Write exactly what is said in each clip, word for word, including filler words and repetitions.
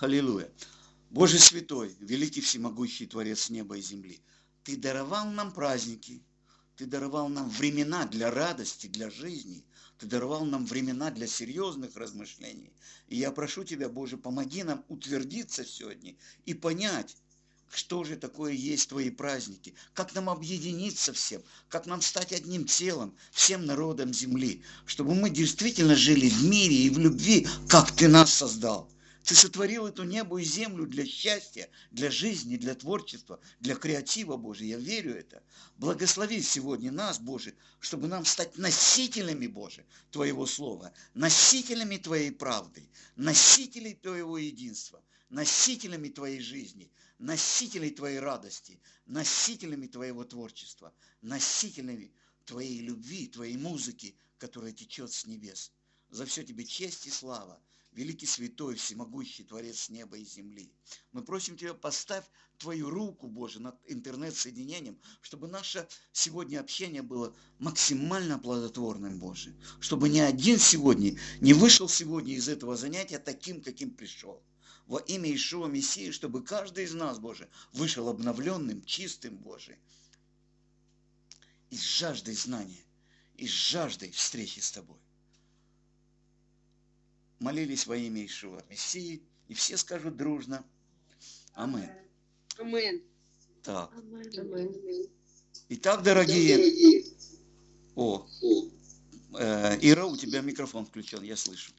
Аллилуйя. Боже святой, великий всемогущий Творец неба и земли, Ты даровал нам праздники, Ты даровал нам времена для радости, для жизни, Ты даровал нам времена для серьезных размышлений. И я прошу Тебя, Боже, помоги нам утвердиться сегодня и понять, что же такое есть Твои праздники, как нам объединиться всем, как нам стать одним телом, всем народом земли, чтобы мы действительно жили в мире и в любви, как Ты нас создал. Ты сотворил эту небо и землю для счастья, для жизни, для творчества, для креатива, Боже. Я верю это. Благослови сегодня нас, Боже, чтобы нам стать носителями, Боже, Твоего Слова, носителями Твоей правды, носителями Твоего единства, носителями Твоей жизни, носителями Твоей радости, носителями Твоего творчества, носителями Твоей любви, Твоей музыки, которая течет с небес. За все Тебе честь и слава. Великий святой, всемогущий Творец неба и земли. Мы просим Тебя, поставь Твою руку, Боже, над интернет-соединением, чтобы наше сегодня общение было максимально плодотворным, Боже. Чтобы ни один сегодня не вышел сегодня из этого занятия таким, каким пришел. Во имя Иешуа Мессии, чтобы каждый из нас, Боже, вышел обновленным, чистым, Боже. И с жаждой знания, и с жаждой встречи с Тобой. Молились во имя Иешуа Мессии, и все скажут дружно Амин. Амин. Так. Амин. Итак, дорогие, о, э, Ира, у тебя микрофон включен, я слышу.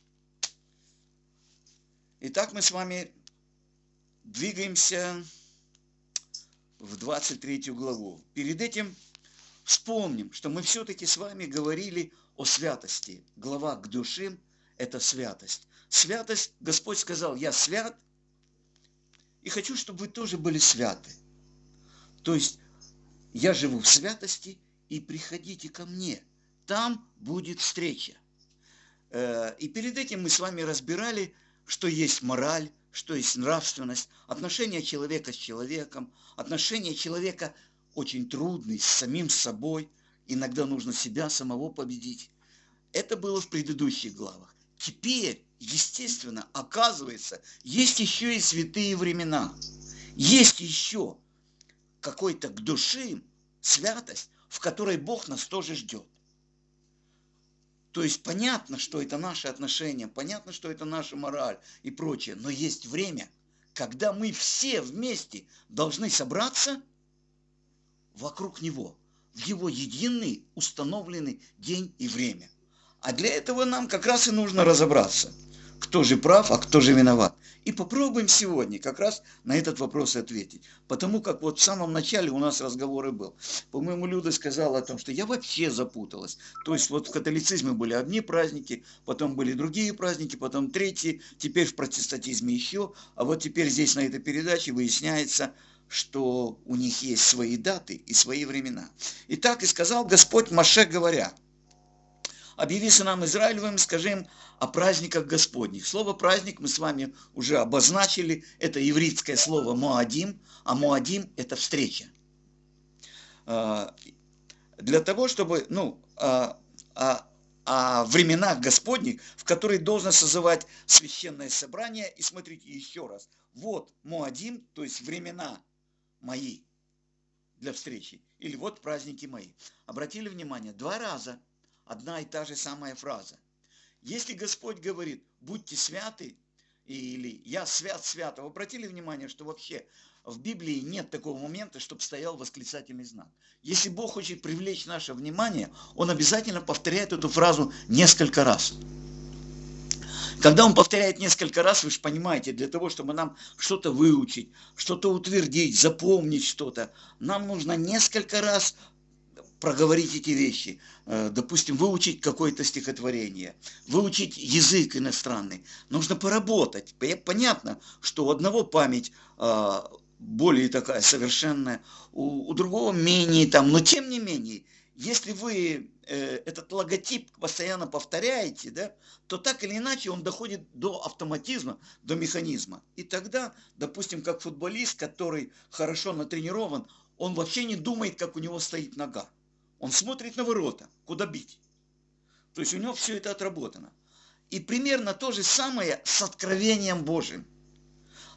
Итак, мы с вами двигаемся в двадцать третью главу. Перед этим вспомним, что мы все-таки с вами говорили о святости. Глава к душим – это святость. Святость, Господь сказал, я свят, и хочу, чтобы вы тоже были святы. То есть, я живу в святости, и приходите ко мне. Там будет встреча. И перед этим мы с вами разбирали, что есть мораль, что есть нравственность, отношения человека с человеком, отношения человека очень трудные с самим собой. Иногда нужно себя самого победить. Это было в предыдущих главах. Теперь, естественно, оказывается, есть еще и святые времена. Есть еще какой-то к душе святость, в которой Бог нас тоже ждет. То есть понятно, что это наши отношения, понятно, что это наша мораль и прочее, но есть время, когда мы все вместе должны собраться вокруг Него, в Его единый установленный день и время. А для этого нам как раз и нужно разобраться, кто же прав, а кто же виноват. И попробуем сегодня как раз на этот вопрос ответить. Потому как вот в самом начале у нас разговор и был. По-моему, Люда сказала о том, что я вообще запуталась. То есть вот в католицизме были одни праздники, потом были другие праздники, потом третьи, теперь в протестантизме еще. А вот теперь здесь на этой передаче выясняется, что у них есть свои даты и свои времена. Итак, и сказал Господь Моше, говоря: объяви сынам Израилевым, скажи им о праздниках Господних. Слово праздник мы с вами уже обозначили. Это ивритское слово моадим, а моадим – это встреча. Для того, чтобы, ну, о, о, о временах Господних, в которые должно созывать священное собрание. И смотрите еще раз. Вот моадим, то есть времена мои для встречи. Или вот праздники мои. Обратили внимание, два раза одна и та же самая фраза. Если Господь говорит, будьте святы, или я свят свят, вы обратили внимание, что вообще в Библии нет такого момента, чтобы стоял восклицательный знак. Если Бог хочет привлечь наше внимание, Он обязательно повторяет эту фразу несколько раз. Когда Он повторяет несколько раз, вы же понимаете, для того, чтобы нам что-то выучить, что-то утвердить, запомнить что-то, нам нужно несколько раз проговорить эти вещи, допустим, выучить какое-то стихотворение, выучить язык иностранный. Нужно поработать. Понятно, что у одного память более такая совершенная, у, у другого менее там, но тем не менее, если вы этот логотип постоянно повторяете, да, то так или иначе он доходит до автоматизма, до механизма. И тогда, допустим, как футболист, который хорошо натренирован, он вообще не думает, как у него стоит нога. Он смотрит на ворота, куда бить. То есть у него все это отработано. И примерно то же самое с откровением Божьим.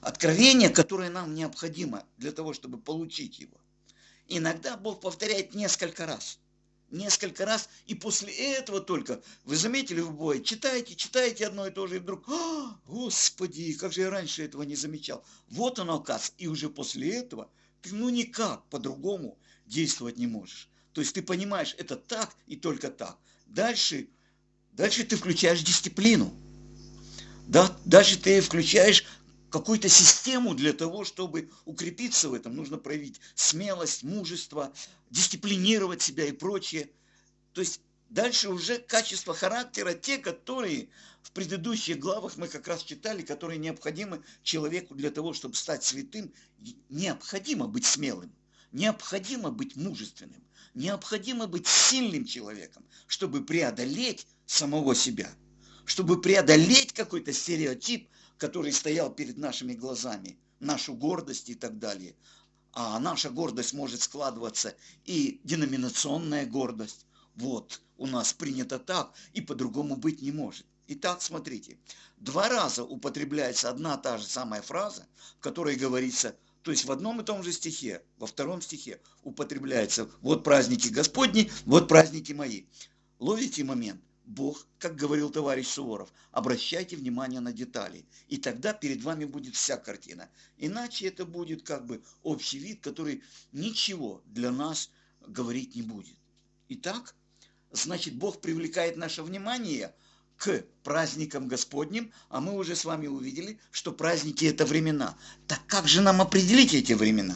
откровение, которое нам необходимо для того, чтобы получить его. Иногда Бог повторяет несколько раз. Несколько раз, и после этого только, вы заметили, вы бывает, читаете, читаете одно и то же, и вдруг, а, Господи, как же я раньше этого не замечал. Вот оно, оказывается, и уже после этого ты ну никак по-другому действовать не можешь. То есть ты понимаешь, это так и только так. Дальше, дальше ты включаешь дисциплину. Да? Дальше ты включаешь какую-то систему для того, чтобы укрепиться в этом. Нужно проявить смелость, мужество, дисциплинировать себя и прочее. То есть дальше уже качества характера, те, которые в предыдущих главах мы как раз читали, которые необходимы человеку для того, чтобы стать святым. Необходимо быть смелым, необходимо быть мужественным, необходимо быть сильным человеком, чтобы преодолеть самого себя, чтобы преодолеть какой-то стереотип, который стоял перед нашими глазами, нашу гордость и так далее. А наша гордость может складываться и деноминационная гордость. Вот, у нас принято так, и по-другому быть не может. Итак, смотрите, два раза употребляется одна та же самая фраза, в которой говорится, то есть в одном и том же стихе, во втором стихе употребляется «вот праздники Господни, вот праздники мои». Ловите момент? Бог, как говорил товарищ Суворов, обращайте внимание на детали, и тогда перед вами будет вся картина. Иначе это будет как бы общий вид, который ничего для нас говорить не будет. Итак, значит, Бог привлекает наше внимание к праздникам Господним, а мы уже с вами увидели, что праздники – это времена. Так как же нам определить эти времена?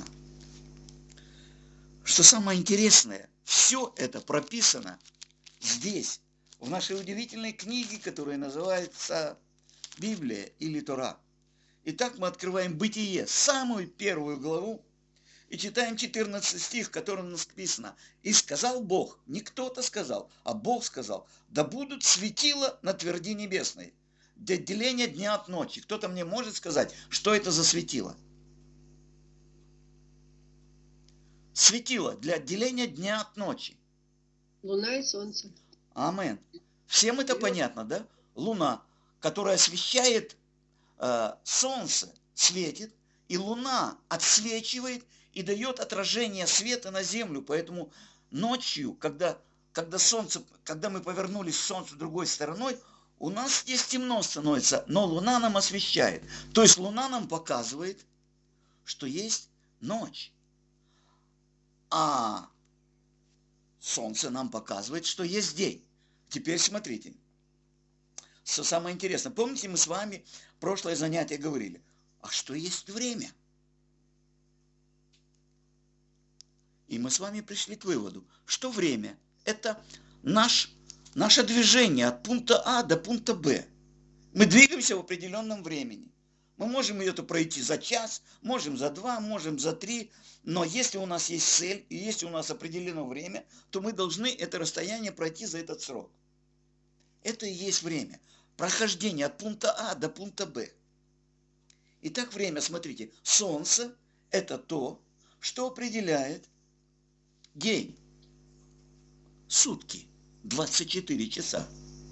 Что самое интересное, все это прописано здесь, в нашей удивительной книге, которая называется Библия или Тора. Итак, мы открываем Бытие, самую первую главу, и читаем четырнадцатый стих, в котором написано: «И сказал Бог», не кто-то сказал, а Бог сказал, «да будут светила на тверди небесной, для отделения дня от ночи». Кто-то мне может сказать, что это за светило? Светило для отделения дня от ночи. Луна и солнце. Амен. Всем это понятно, да? Луна, которая освещает э, солнце, светит, и луна отсвечивает и дает отражение света на землю. Поэтому ночью, когда, когда, солнце, когда мы повернулись к солнцу другой стороной, у нас здесь темно становится, но луна нам освещает. То есть луна нам показывает, что есть ночь. А солнце нам показывает, что есть день. Теперь смотрите. Что самое интересное. Помните, мы с вами прошлое занятие говорили, а что есть время? И мы с вами пришли к выводу, что время – это наш, наше движение от пункта А до пункта Б. Мы двигаемся в определенном времени. Мы можем это пройти за час, можем за два, можем за три, но если у нас есть цель и если у нас определено время, то мы должны это расстояние пройти за этот срок. Это и есть время. Прохождение от пункта А до пункта Б. Итак, время, смотрите, солнце – это то, что определяет день, сутки, двадцать четыре часа.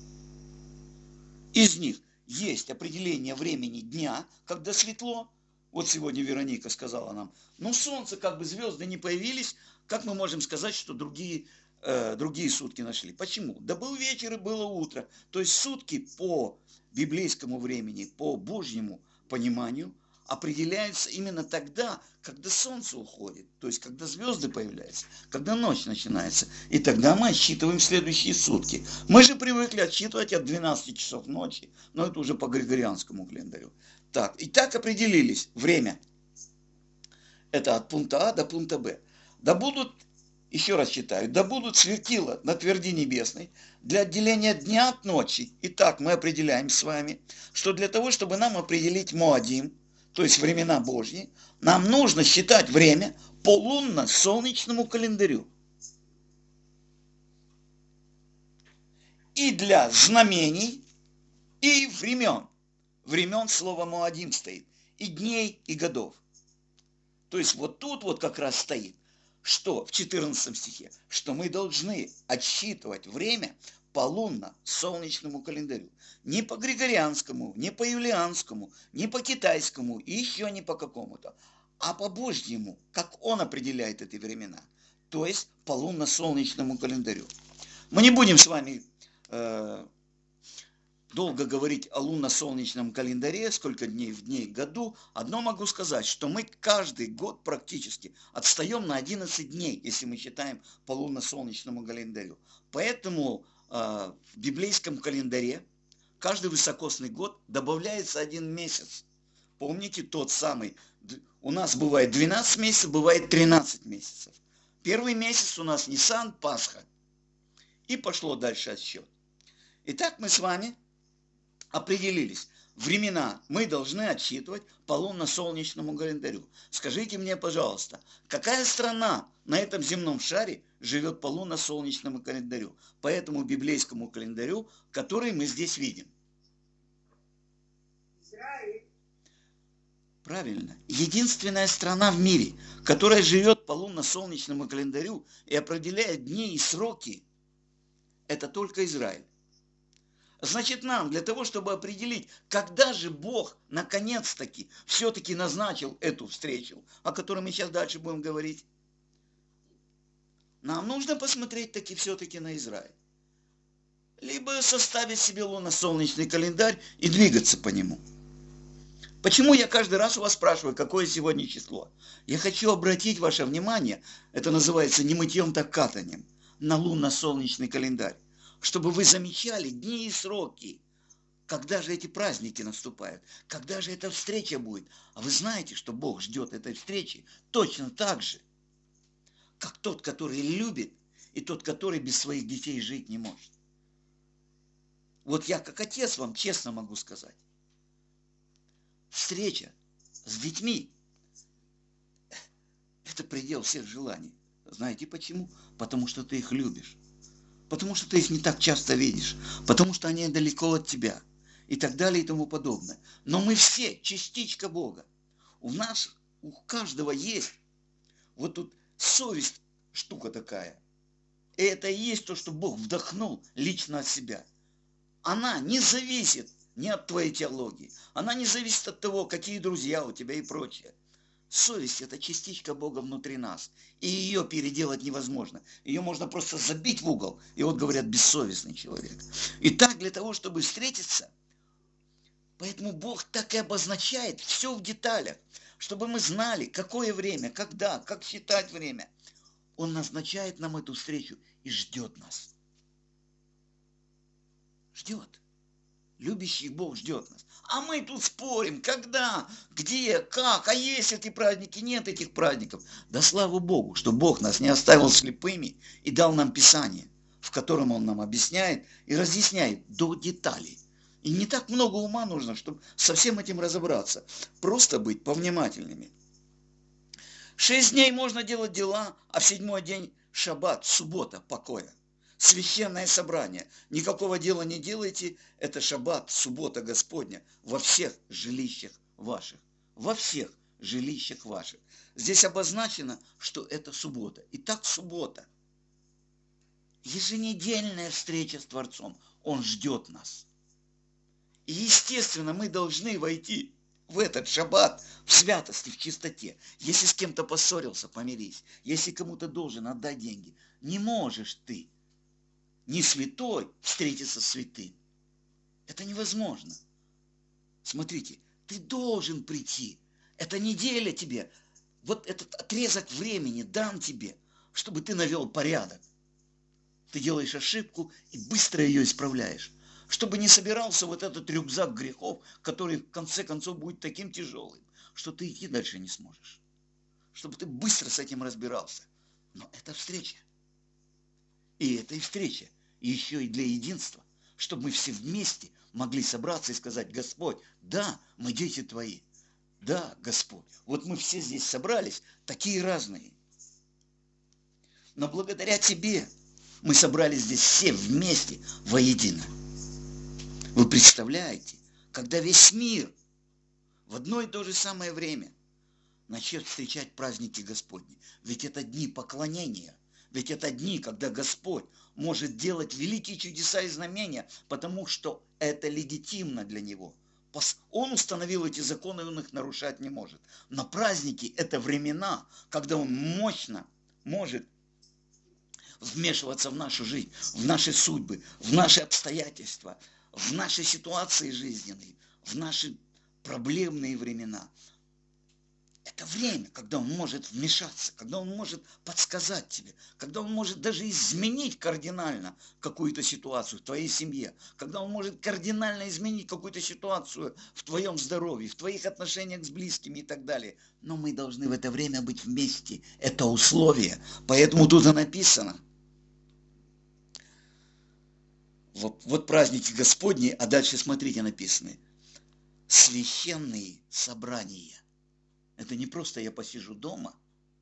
Из них есть определение времени дня, когда светло. Вот сегодня Вероника сказала нам, ну солнце, как бы звезды не появились, как мы можем сказать, что другие, э, другие сутки нашли? Почему? Да был вечер и было утро. То есть сутки по библейскому времени, по Божьему пониманию, определяются именно тогда, когда солнце уходит, то есть когда звезды появляются, когда ночь начинается. И тогда мы отсчитываем следующие сутки. Мы же привыкли отсчитывать от двенадцати часов ночи, но это уже по григорианскому календарю. Так, и так определились время. Это от пункта А до пункта Б. Да будут, еще раз читаю, да будут светила на тверди небесной для отделения дня от ночи. Итак, мы определяем с вами, что для того, чтобы нам определить Моадим, то есть времена Божьи, нам нужно считать время по лунно-солнечному календарю. И для знамений, и времен. Времен слово Моадим стоит. И дней, и годов. То есть вот тут вот как раз стоит, что в четырнадцатом стихе, что мы должны отсчитывать время по лунно-солнечному календарю. Не по григорианскому, не по юлианскому, не по китайскому и еще не по какому-то, а по Божьему, как он определяет эти времена. То есть по лунно-солнечному календарю. Мы не будем с вами э, долго говорить о лунно-солнечном календаре, сколько дней в дней в году. Одно могу сказать, что мы каждый год практически отстаем на одиннадцать дней, если мы считаем по лунно-солнечному календарю. Поэтому э, в библейском календаре каждый високосный год добавляется один месяц. Помните тот самый, у нас бывает двенадцать месяцев, бывает тринадцать месяцев. Первый месяц у нас Нисан, Пасха. И пошло дальше отсчет. Итак, мы с вами определились. Времена мы должны отсчитывать по лунно-солнечному календарю. Скажите мне, пожалуйста, какая страна на этом земном шаре живет по лунно-солнечному календарю? По этому библейскому календарю, который мы здесь видим. Израиль. Правильно. Единственная страна в мире, которая живет по лунно-солнечному календарю и определяет дни и сроки, это только Израиль. Значит, нам для того, чтобы определить, когда же Бог наконец-таки все-таки назначил эту встречу, о которой мы сейчас дальше будем говорить, нам нужно посмотреть таки все-таки на Израиль. Либо составить себе лунно-солнечный календарь и двигаться по нему. Почему я каждый раз у вас спрашиваю, какое сегодня число? Я хочу обратить ваше внимание, это называется не мытьем, так катанием, на лунно-солнечный календарь. Чтобы вы замечали дни и сроки, когда же эти праздники наступают, когда же эта встреча будет. А вы знаете, что Бог ждет этой встречи точно так же, как тот, который любит, и тот, который без своих детей жить не может. Вот я как отец вам честно могу сказать. Встреча с детьми – это предел всех желаний. Знаете почему? Потому что ты их любишь. Потому что ты их не так часто видишь, потому что они далеко от тебя и так далее и тому подобное. Но мы все частичка Бога. У нас, у каждого есть вот тут совесть штука такая. И это и есть то, что Бог вдохнул лично от себя. Она не зависит ни от твоей теологии, она не зависит от того, какие друзья у тебя и прочее. Совесть – это частичка Бога внутри нас, и ее переделать невозможно. Ее можно просто забить в угол, и вот говорят, бессовестный человек. И так для того, чтобы встретиться, поэтому Бог так и обозначает все в деталях, чтобы мы знали, какое время, когда, как считать время. Он назначает нам эту встречу и ждет нас. Ждет. Любящий Бог ждет нас. А мы тут спорим, когда, где, как, а есть эти праздники, нет этих праздников. Да слава Богу, что Бог нас не оставил слепыми и дал нам Писание, в котором Он нам объясняет и разъясняет до деталей. И не так много ума нужно, чтобы со всем этим разобраться. Просто быть повнимательными. Шесть дней можно делать дела, а в седьмой день шаббат, суббота, покоя. Священное собрание. Никакого дела не делайте. Это шаббат, суббота Господня во всех жилищах ваших. Во всех жилищах ваших. Здесь обозначено, что это суббота. Итак, суббота. Еженедельная встреча с Творцом. Он ждет нас. И естественно, мы должны войти в этот шаббат в святости, в чистоте. Если с кем-то поссорился, помирись. Если кому-то должен, отдай деньги. Не можешь ты, не святой, встретиться с святым. Это невозможно. Смотрите, ты должен прийти. Эта неделя тебе, вот этот отрезок времени дан тебе, чтобы ты навел порядок. Ты делаешь ошибку и быстро ее исправляешь. Чтобы не собирался вот этот рюкзак грехов, который в конце концов будет таким тяжелым, что ты идти дальше не сможешь. Чтобы ты быстро с этим разбирался. Но это встреча. И этой встрече еще и для единства, чтобы мы все вместе могли собраться и сказать: Господь, да, мы дети Твои, да, Господь, вот мы все здесь собрались, такие разные. Но благодаря Тебе мы собрались здесь все вместе воедино. Вы представляете, когда весь мир в одно и то же самое время начнет встречать праздники Господни, ведь это дни поклонения, Ведь это дни, когда Господь может делать великие чудеса и знамения, потому что это легитимно для Него. Он установил эти законы, и Он их нарушать не может. Но праздники – это времена, когда Он мощно может вмешиваться в нашу жизнь, в наши судьбы, в наши обстоятельства, в наши ситуации жизненные, в наши проблемные времена. Это время, когда Он может вмешаться, когда Он может подсказать тебе, когда Он может даже изменить кардинально какую-то ситуацию в твоей семье, когда Он может кардинально изменить какую-то ситуацию в твоем здоровье, в твоих отношениях с близкими и так далее. Но мы должны в это время быть вместе. Это условие. Поэтому тут и написано. Вот, вот праздники Господни, а дальше смотрите написаны. Священные собрания. Это не просто я посижу дома.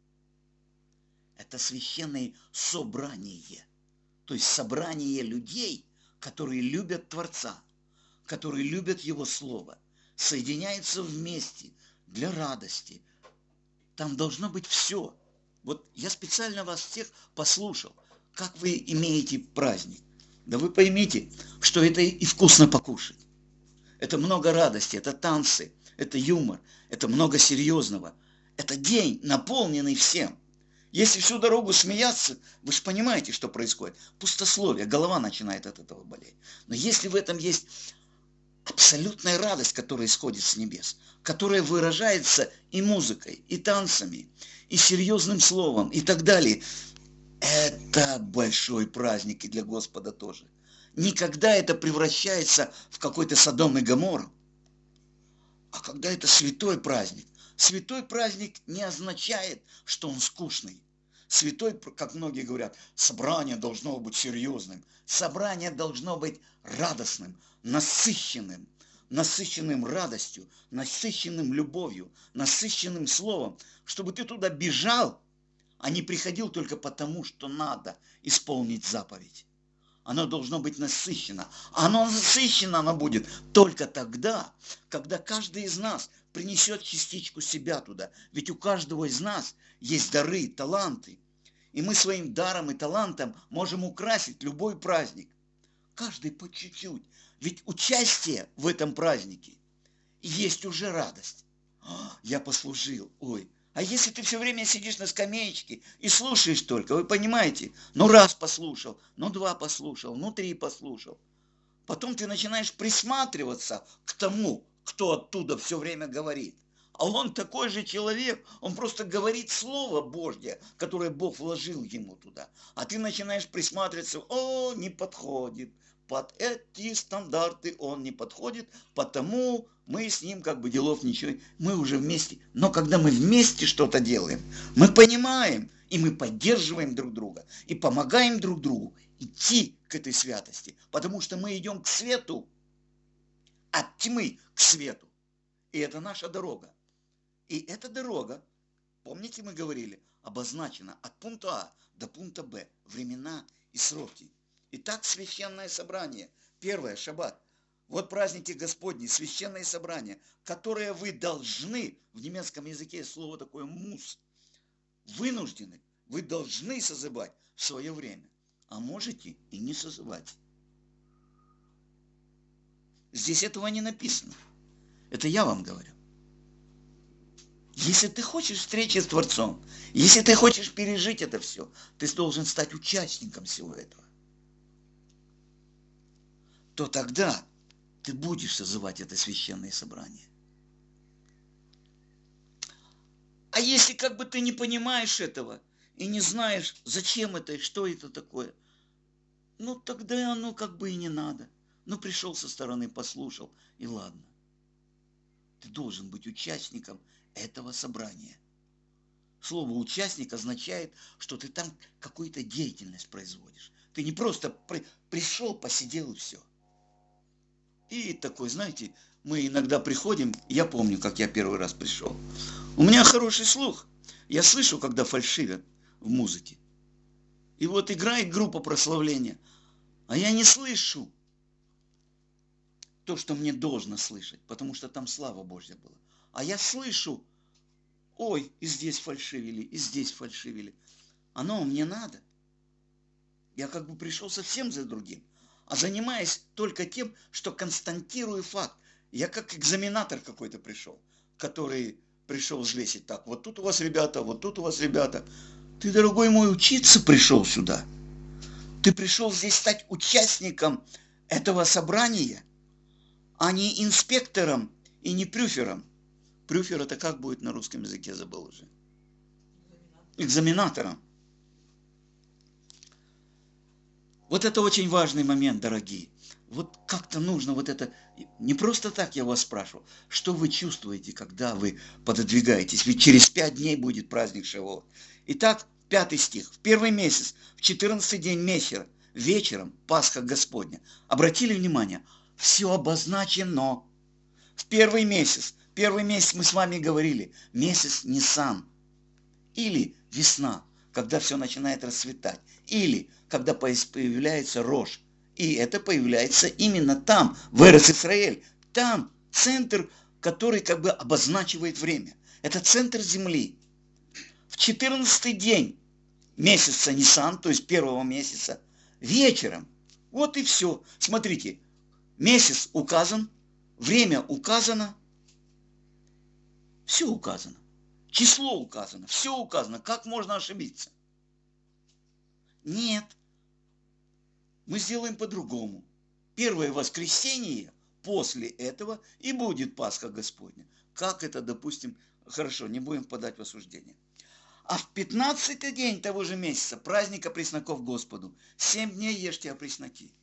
Это священное собрание. То есть собрание людей, которые любят Творца, которые любят Его Слово, соединяются вместе для радости. Там должно быть все. Вот я специально вас всех послушал, как вы имеете праздник. Да вы поймите, что это и вкусно покушать. Это много радости, это танцы, это юмор, это много серьезного. Это день, наполненный всем. Если всю дорогу смеяться, вы же понимаете, что происходит. Пустословие, голова начинает от этого болеть. Но если в этом есть абсолютная радость, которая исходит с небес, которая выражается и музыкой, и танцами, и серьезным словом, и так далее, это большой праздник и для Господа тоже. Никогда это превращается в какой-то Содом и Гоморру. А когда это святой праздник. Святой праздник не означает, что он скучный. Святой, как многие говорят, собрание должно быть серьезным. Собрание должно быть радостным, насыщенным. Насыщенным радостью, насыщенным любовью, насыщенным словом. Чтобы ты туда бежал, а не приходил только потому, что надо исполнить заповедь. Оно должно быть насыщено. Оно насыщено оно будет только тогда, когда каждый из нас принесет частичку себя туда. Ведь у каждого из нас есть дары, таланты. И мы своим даром и талантом можем украсить любой праздник. Каждый по чуть-чуть. Ведь участие в этом празднике есть уже радость. Я послужил, ой. А если ты все время сидишь на скамеечке и слушаешь только, вы понимаете, ну раз послушал, ну два послушал, ну три послушал. Потом ты начинаешь присматриваться к тому, кто оттуда все время говорит. А он такой же человек, он просто говорит Слово Божье, которое Бог вложил ему туда. А ты начинаешь присматриваться, о, не подходит. Под эти стандарты он не подходит, потому мы с ним как бы делов ничего, мы уже вместе. Но когда мы вместе что-то делаем, мы понимаем, и мы поддерживаем друг друга, и помогаем друг другу идти к этой святости, потому что мы идем к свету, от тьмы к свету. И это наша дорога. И эта дорога, помните, мы говорили, обозначена от пункта А до пункта Б, времена и сроки. Итак, священное собрание. Первое, шаббат. Вот праздники Господни, священное собрание, которое вы должны, в немецком языке слово такое мус, вынуждены, вы должны созывать в свое время. А можете и не созывать. Здесь этого не написано. Это я вам говорю. Если ты хочешь встречи с Творцом, если ты хочешь пережить это все, ты должен стать участником всего этого. То тогда ты будешь созывать это священное собрание. А если как бы ты не понимаешь этого и не знаешь, зачем это и что это такое, ну тогда оно как бы и не надо. Ну пришел со стороны, послушал, и ладно. Ты должен быть участником этого собрания. Слово «участник» означает, что ты там какую-то деятельность производишь. Ты не просто при, пришел, посидел и все. И такой, знаете, мы иногда приходим, я помню, как я первый раз пришел. У меня хороший слух. Я слышу, когда фальшивят в музыке. И вот играет группа прославления, а я не слышу то, что мне должно слышать, потому что там слава Божья была. А я слышу, ой, и здесь фальшивили, и здесь фальшивили. Оно мне надо. Я как бы пришел совсем за другим, а занимаясь только тем, что констатирую факт. Я как экзаменатор какой-то пришел, который пришел взвесить так. Вот тут у вас ребята, вот тут у вас ребята. Ты, дорогой мой, учиться пришел сюда. Ты пришел здесь стать участником этого собрания, а не инспектором и не прюфером. Прюфер это как будет на русском языке, забыл уже. Экзаменатором. Вот это очень важный момент, дорогие. Вот как-то нужно вот это, не просто так я вас спрашивал, что вы чувствуете, когда вы пододвигаетесь, ведь через пять дней будет праздник Шавуот. Итак, пятый стих. В первый месяц, в четырнадцатый день месяца, вечером, Пасха Господня. Обратили внимание, все обозначено. В первый месяц, первый месяц мы с вами говорили, месяц Нисан, или весна, когда все начинает расцветать, или когда появляется рожь. И это появляется именно там, в Эрец-Исраэль. Там центр, который как бы обозначивает время. Это центр земли. В четырнадцатый день месяца Нисан, то есть первого месяца, вечером. Вот и все. Смотрите, месяц указан, время указано, все указано. Число указано, все указано. Как можно ошибиться? Нет. Мы сделаем по-другому. Первое воскресенье после этого и будет Пасха Господня. Как это, допустим, хорошо, не будем впадать в осуждение. А в пятнадцатый день того же месяца, праздника пресноков Господу, семь дней ешьте опресноки.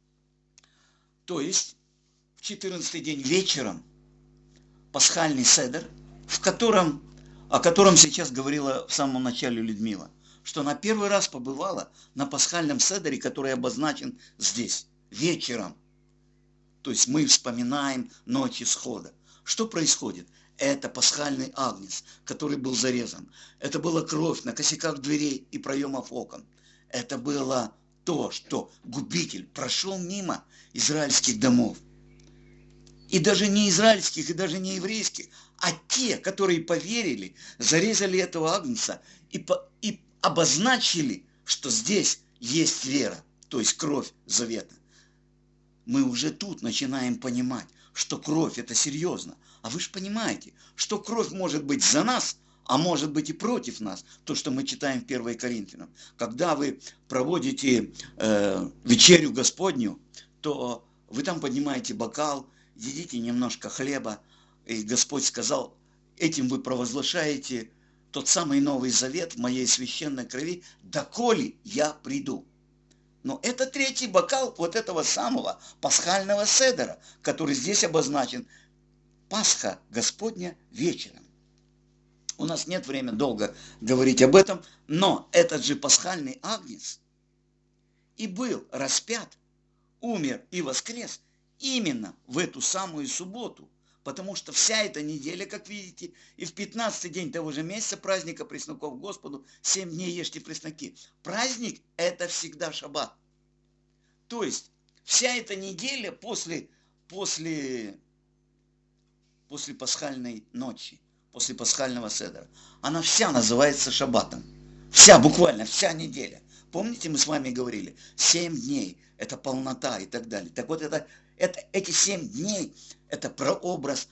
То есть, в четырнадцатый день вечером пасхальный седер, в котором, о котором сейчас говорила в самом начале Людмила, что она первый раз побывала на пасхальном седере, который обозначен здесь, вечером. То есть мы вспоминаем ночь исхода. Что происходит? Это пасхальный агнец, который был зарезан. Это была кровь на косяках дверей и проемов окон. Это было то, что губитель прошел мимо израильских домов. И даже не израильских, и даже не еврейских, а те, которые поверили, зарезали этого агнца и, по, и обозначили, что здесь есть вера, то есть кровь завета. Мы уже тут начинаем понимать, что кровь это серьезно. А вы же понимаете, что кровь может быть за нас, а может быть и против нас. То, что мы читаем в первом Коринфянам. Когда вы проводите э, вечерю Господню, то вы там поднимаете бокал, едите немножко хлеба, и Господь сказал, этим вы провозглашаете тот самый Новый Завет в моей священной крови, доколе я приду. Но это третий бокал вот этого самого пасхального седера, который здесь обозначен Пасха Господня вечером. У нас нет времени долго говорить об этом, но этот же пасхальный агнец и был распят, умер и воскрес именно в эту самую субботу. Потому что вся эта неделя, как видите, и в пятнадцатый день того же месяца праздника пресноков Господу, семь дней ешьте пресноки. Праздник – это всегда шаббат. То есть, вся эта неделя после, после, после пасхальной ночи, после пасхального седера, она вся называется шаббатом. Вся, буквально, вся неделя. Помните, мы с вами говорили, семь дней – это полнота и так далее. Так вот, это, это, эти семь дней – это прообраз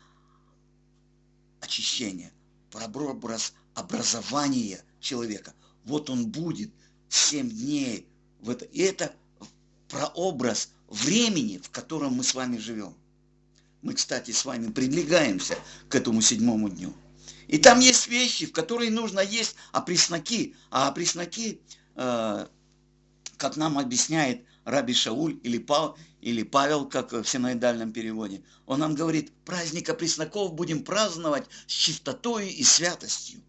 очищения, прообраз образования человека. Вот он будет семь дней. В это, и это прообраз времени, в котором мы с вами живем. Мы, кстати, с вами приближаемся к этому седьмому дню. И там есть вещи, в которые нужно есть опресноки. А опресноки, э, как нам объясняет Раби Шауль или Павел, или Павел, как в синоидальном переводе, он нам говорит, праздник опресноков будем праздновать с чистотой и святостью.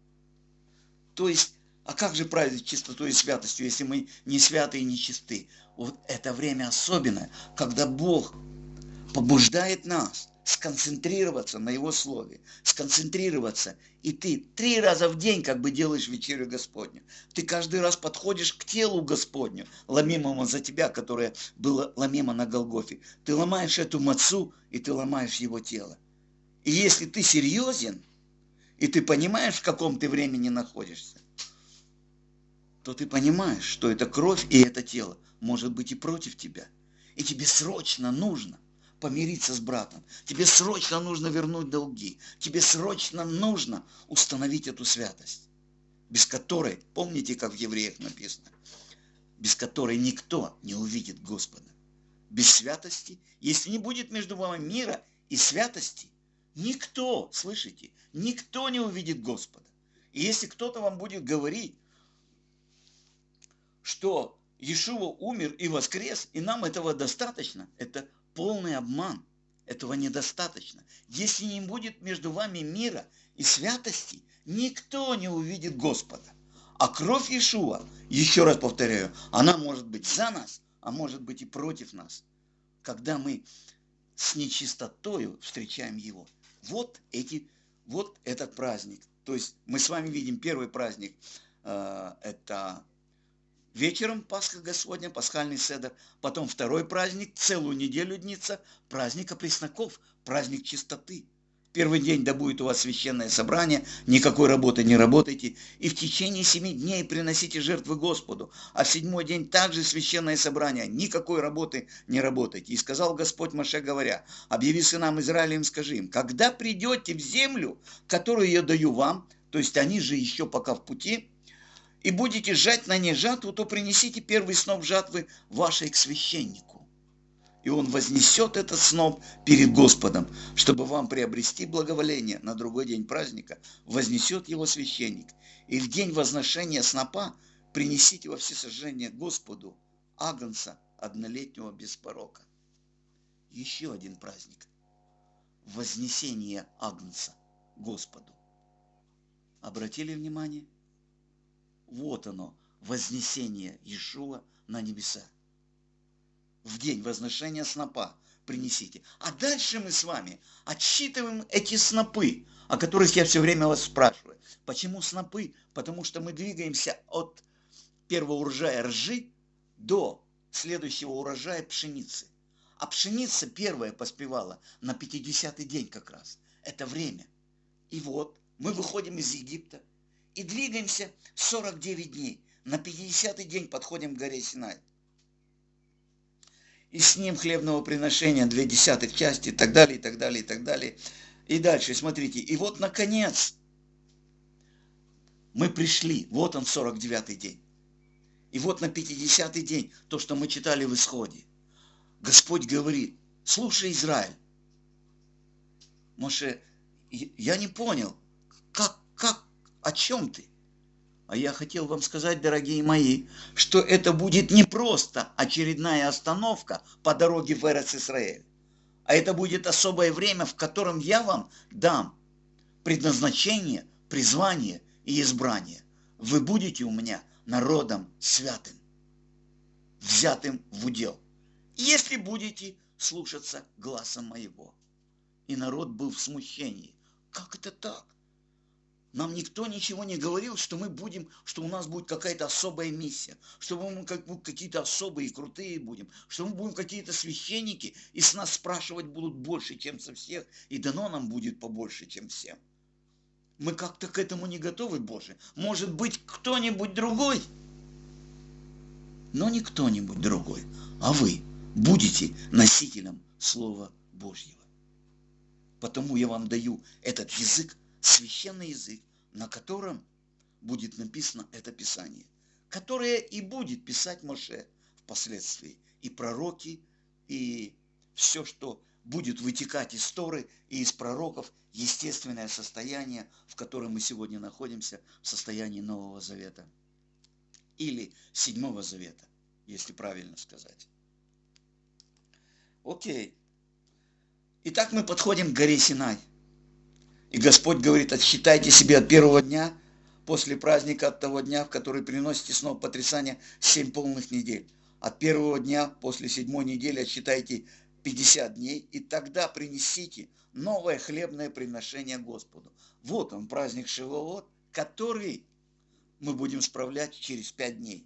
То есть, а как же праздник с чистотой и святостью, если мы не святы и не чисты? Вот это время особенное, когда Бог побуждает нас сконцентрироваться на Его Слове, сконцентрироваться, и ты три раза в день как бы делаешь вечерю Господню. Ты каждый раз подходишь к телу Господню, ломимому за тебя, которое было ломимо на Голгофе. Ты ломаешь эту мацу, и ты ломаешь Его тело. И если ты серьезен, и ты понимаешь, в каком ты времени находишься, то ты понимаешь, что эта кровь и это тело может быть и против тебя. И тебе срочно нужно помириться с братом. Тебе срочно нужно вернуть долги. Тебе срочно нужно установить эту святость, без которой, помните, как в Евреях написано, без которой никто не увидит Господа. Без святости, если не будет между вами мира и святости, никто, слышите, никто не увидит Господа. И если кто-то вам будет говорить, что Иешуа умер и воскрес, и нам этого достаточно, это полный обман. Этого недостаточно. Если не будет между вами мира и святости, никто не увидит Господа. А кровь Иешуа, еще раз повторяю, она может быть за нас, а может быть и против нас, когда мы с нечистотою встречаем Его. Вот, эти, вот этот праздник. То есть мы с вами видим первый праздник, э, это вечером Пасха Господня, пасхальный седер. Потом второй праздник, целую неделю днится, праздник опресноков, праздник чистоты. Первый день, да будет у вас священное собрание, никакой работы не работайте, и в течение семи дней приносите жертвы Господу, а в седьмой день также священное собрание, никакой работы не работайте. И сказал Господь Моше, говоря, объяви сынам Израилевым, скажи им, когда придете в землю, которую я даю вам, то есть они же еще пока в пути, и будете жать на ней жатву, то принесите первый сноп жатвы вашей к священнику. И он вознесет этот сноп перед Господом, чтобы вам приобрести благоволение на другой день праздника, вознесет его священник. И в день возношения снопа принесите во всесожжение Господу агнца однолетнего без порока. Еще один праздник. Вознесение агнца Господу. Обратили внимание? Вот оно, вознесение Иешуа на небеса. В день возношения снопа принесите. А дальше мы с вами отсчитываем эти снопы, о которых я все время вас спрашиваю. Почему снопы? Потому что мы двигаемся от первого урожая ржи до следующего урожая пшеницы. А пшеница первая поспевала на пятидесятый день как раз. Это время. И вот мы выходим из Египта и двигаемся сорок девять дней. На пятидесятый день подходим к горе Синай. И с ним хлебного приношения две десятых части, и так далее, и так далее, и так далее. И дальше, смотрите, и вот наконец мы пришли, вот он сорок девятый день. И вот на пятидесятый день, то, что мы читали в Исходе, Господь говорит, слушай, Израиль, Моше, я не понял, как, как, о чем ты? А я хотел вам сказать, дорогие мои, что это будет не просто очередная остановка по дороге в Эрец-Исраэль, а это будет особое время, в котором я вам дам предназначение, призвание и избрание. Вы будете у меня народом святым, взятым в удел, если будете слушаться гласа моего. И народ был в смущении. Как это так? Нам никто ничего не говорил, что мы будем, что у нас будет какая-то особая миссия, что мы какие-то особые и крутые будем, что мы будем какие-то священники, и с нас спрашивать будут больше, чем со всех, и дано нам будет побольше, чем всем. Мы как-то к этому не готовы, Боже. Может быть, кто-нибудь другой, но не кто-нибудь другой, а вы будете носителем Слова Божьего. Потому я вам даю этот язык, священный язык, на котором будет написано это Писание, которое и будет писать Моше впоследствии. И пророки, и все, что будет вытекать из Торы и из пророков, естественное состояние, в котором мы сегодня находимся, в состоянии Нового Завета. Или Седьмого Завета, если правильно сказать. Окей. Итак, мы подходим к горе Синай. И Господь говорит, отсчитайте себе от первого дня, после праздника, от того дня, в который приносите сноп потрясания, семь полных недель. От первого дня, после седьмой недели, отсчитайте пятьдесят дней, и тогда принесите новое хлебное приношение Господу. Вот он, праздник Шивоот, который мы будем справлять через пять дней.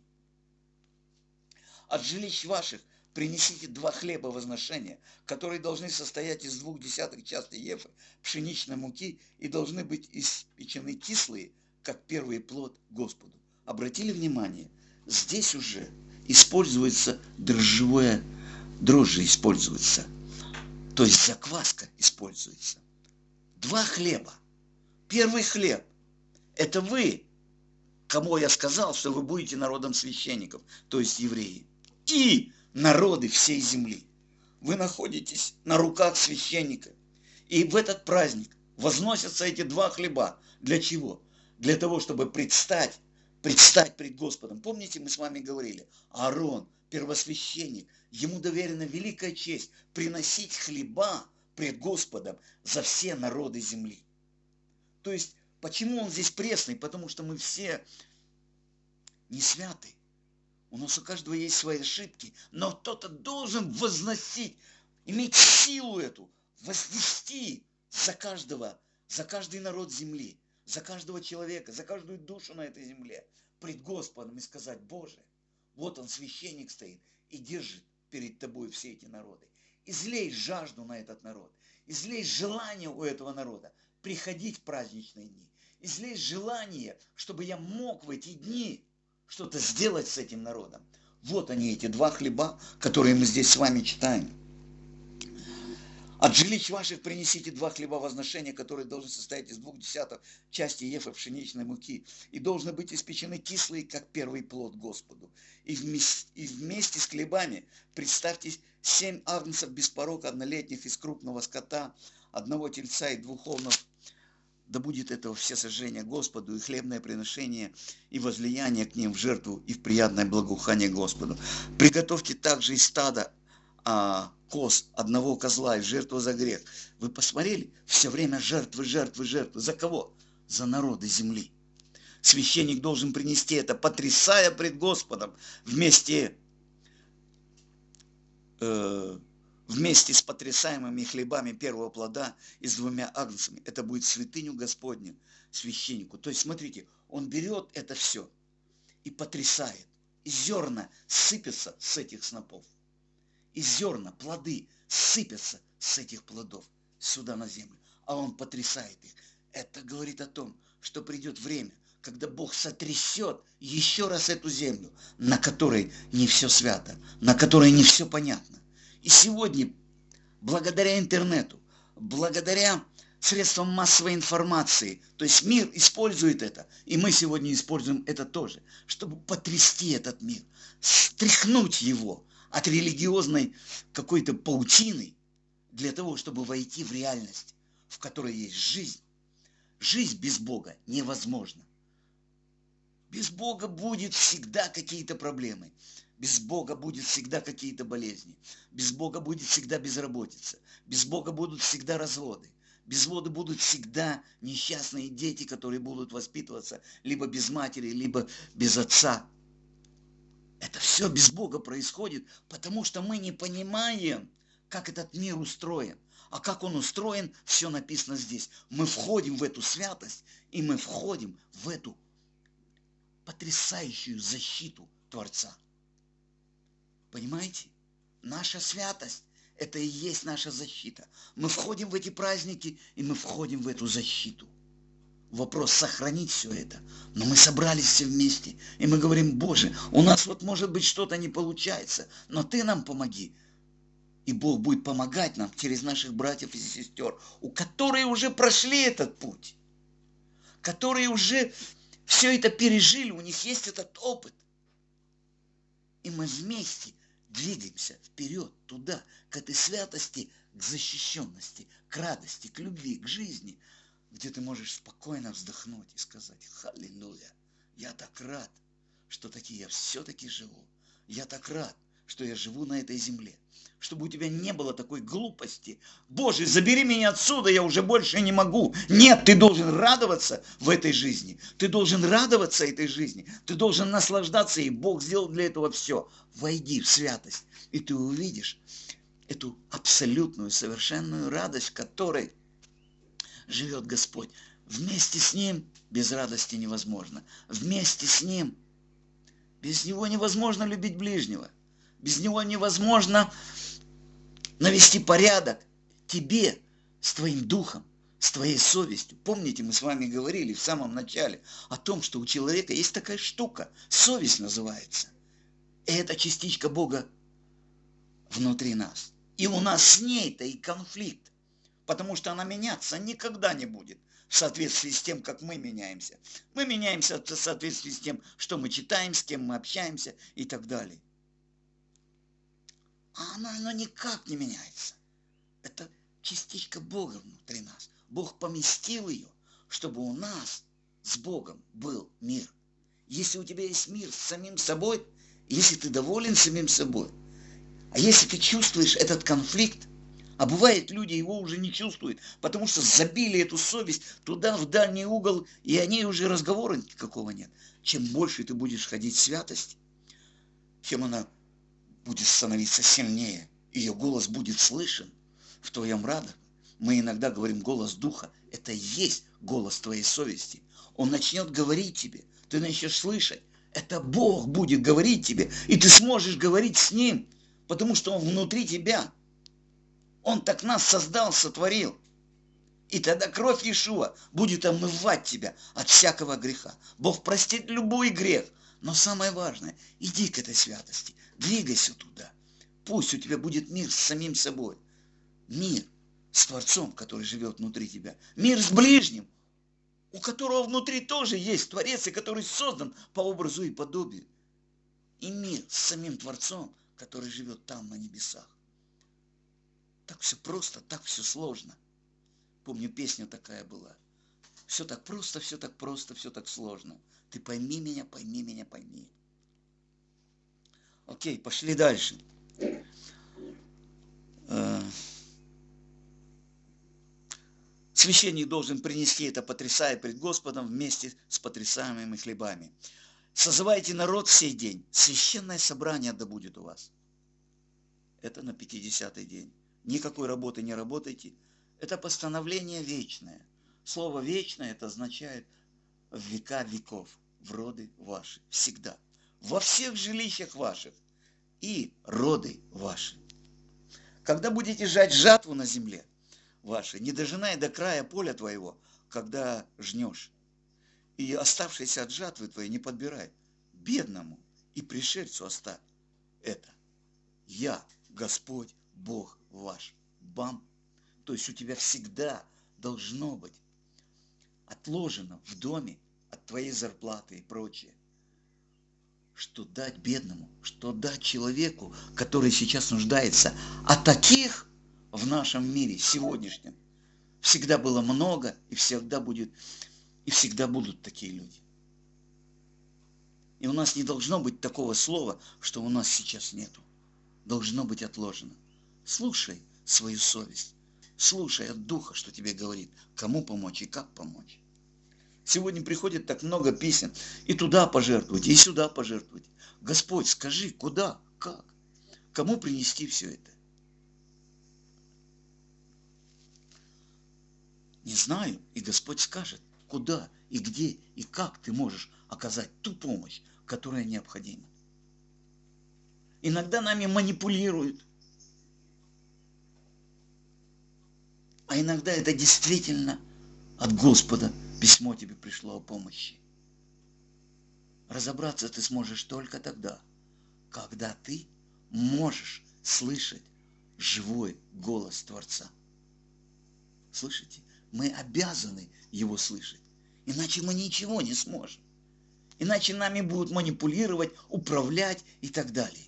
От жилищ ваших принесите два хлеба возношения, которые должны состоять из двух десятых части ефы пшеничной муки и должны быть испечены кислые, как первый плод Господу. Обратили внимание, здесь уже используется дрожжевое, дрожжи используется, то есть закваска используется. Два хлеба. Первый хлеб – это вы, кому я сказал, что вы будете народом священников, то есть евреи, и народы всей земли. Вы находитесь на руках священника. И в этот праздник возносятся эти два хлеба. Для чего? Для того, чтобы предстать, предстать пред Господом. Помните, мы с вами говорили, Аарон, первосвященник, ему доверена великая честь приносить хлеба пред Господом за все народы земли. То есть, почему он здесь пресный? Потому что мы все не святы. У нас у каждого есть свои ошибки, но кто-то должен возносить, иметь силу эту, вознести за каждого, за каждый народ земли, за каждого человека, за каждую душу на этой земле, пред Господом и сказать: Боже, вот он, священник, стоит и держит перед тобой все эти народы. Излей жажду на этот народ, излей желание у этого народа приходить в праздничные дни, излей желание, чтобы я мог в эти дни что-то сделать с этим народом. Вот они, эти два хлеба, которые мы здесь с вами читаем. От жилищ ваших принесите два хлеба возношения, которые должны состоять из двух десятых части ефа пшеничной муки, и должны быть испечены кислые, как первый плод Господу. И вместе, и вместе с хлебами представьте семь агнцев без порока, однолетних из крупного скота, одного тельца и двух овнов. Да будет этого все сожжения Господу, и хлебное приношение, и возлияние к ним в жертву, и в приятное благоухание Господу. Приготовьте также и стадо а, коз, одного козла, и в жертву за грех. Вы посмотрели? Все время жертвы, жертвы, жертвы. За кого? За народы земли. Священник должен принести это, потрясая пред Господом, вместе э, вместе с потрясаемыми хлебами первого плода и с двумя агнцами. Это будет святыню Господню, священнику. То есть, смотрите, он берет это все и потрясает. И зерна сыпятся с этих снопов. И зерна, плоды сыпятся с этих плодов сюда на землю. А он потрясает их. Это говорит о том, что придет время, когда Бог сотрясет еще раз эту землю, на которой не все свято, на которой не все понятно. И сегодня, благодаря интернету, благодаря средствам массовой информации, то есть мир использует это, и мы сегодня используем это тоже, чтобы потрясти этот мир, стряхнуть его от религиозной какой-то паутины, для того, чтобы войти в реальность, в которой есть жизнь. Жизнь без Бога невозможна. Без Бога будет всегда какие-то проблемы. Без Бога будет всегда какие-то болезни. Без Бога будет всегда безработица. Без Бога будут всегда разводы. Без Бога будут всегда несчастные дети, которые будут воспитываться либо без матери, либо без отца. Это все без Бога происходит, потому что мы не понимаем, как этот мир устроен. А как он устроен, все написано здесь. Мы входим в эту святость, и мы входим в эту потрясающую защиту Творца. Понимаете? Наша святость – это и есть наша защита. Мы входим в эти праздники, и мы входим в эту защиту. Вопрос сохранить все это. Но мы собрались все вместе, и мы говорим: Боже, у нас вот может быть что-то не получается, но Ты нам помоги. И Бог будет помогать нам через наших братьев и сестер, у которых уже прошли этот путь, которые уже все это пережили, у них есть этот опыт. И мы вместе двигаемся вперед, туда, к этой святости, к защищенности, к радости, к любви, к жизни, где ты можешь спокойно вздохнуть и сказать: аллилуйя, я так рад, что таки я все-таки живу. Я так рад, что я живу на этой земле. Чтобы у тебя не было такой глупости: Боже, забери меня отсюда, я уже больше не могу. Нет, ты должен радоваться в этой жизни. Ты должен радоваться этой жизни. Ты должен наслаждаться, и Бог сделал для этого все. Войди в святость, и ты увидишь эту абсолютную, совершенную радость, в которой живет Господь. Вместе с Ним без радости невозможно. Вместе с Ним без Него невозможно любить ближнего. Без Него невозможно навести порядок тебе с твоим духом, с твоей совестью. Помните, мы с вами говорили в самом начале о том, что у человека есть такая штука, совесть называется. И это частичка Бога внутри нас. И у нас с ней-то и конфликт, потому что она меняться никогда не будет в соответствии с тем, как мы меняемся. Мы меняемся в соответствии с тем, что мы читаем, с кем мы общаемся и так далее. А она, она никак не меняется. Это частичка Бога внутри нас. Бог поместил ее, чтобы у нас с Богом был мир. Если у тебя есть мир с самим собой, если ты доволен самим собой, а если ты чувствуешь этот конфликт, а бывает, люди его уже не чувствуют, потому что забили эту совесть туда, в дальний угол, и о ней уже разговора никакого нет. Чем больше ты будешь ходить в святость, тем она будет становиться сильнее. Ее голос будет слышен в твоем раде. Мы иногда говорим голос Духа. Это и есть голос твоей совести. Он начнет говорить тебе. Ты начнешь слышать. Это Бог будет говорить тебе. И ты сможешь говорить с Ним, потому что Он внутри тебя. Он так нас создал, сотворил. И тогда кровь Иешуа будет омывать тебя от всякого греха. Бог простит любой грех. Но самое важное, иди к этой святости. Двигайся туда. Пусть у тебя будет мир с самим собой. Мир с Творцом, который живет внутри тебя. Мир с ближним, у которого внутри тоже есть Творец, и который создан по образу и подобию. И мир с самим Творцом, который живет там, на небесах. Так все просто, так все сложно. Помню, песня такая была. Все так просто, все так просто, все так сложно. Ты пойми меня, пойми меня, пойми. Окей, пошли дальше. Священник должен принести это, потрясая пред Господом вместе с потрясаемыми хлебами. Созывайте народ в сей день. Священное собрание да будет у вас. Это на пятидесятый день. Никакой работы не работайте. Это постановление вечное. Слово вечное это означает в века веков, в роды ваши, всегда. Во всех жилищах ваших и роды ваши. Когда будете жать жатву на земле вашей, не дожинай до края поля твоего, когда жнешь, и оставшиеся от жатвы твоей не подбирай, бедному и пришельцу оставь. Это я, Господь, Бог ваш. Бам! То есть у тебя всегда должно быть отложено в доме от твоей зарплаты и прочее. Что дать бедному, что дать человеку, который сейчас нуждается. А таких в нашем мире сегодняшнем всегда было много и всегда будет, и всегда будут такие люди. И у нас не должно быть такого слова, что у нас сейчас нету. Должно быть отложено. Слушай свою совесть. Слушай от Духа, что тебе говорит, кому помочь и как помочь. Сегодня приходит так много писем. И туда пожертвуйте, и сюда пожертвуйте. Господь, скажи, куда, как? Кому принести все это? Не знаю, и Господь скажет, куда и где и как ты можешь оказать ту помощь, которая необходима. Иногда нами манипулируют. А иногда это действительно от Господа письмо тебе пришло о помощи. Разобраться ты сможешь только тогда, когда ты можешь слышать живой голос Творца. Слышите? Мы обязаны его слышать, иначе мы ничего не сможем. Иначе нами будут манипулировать, управлять и так далее.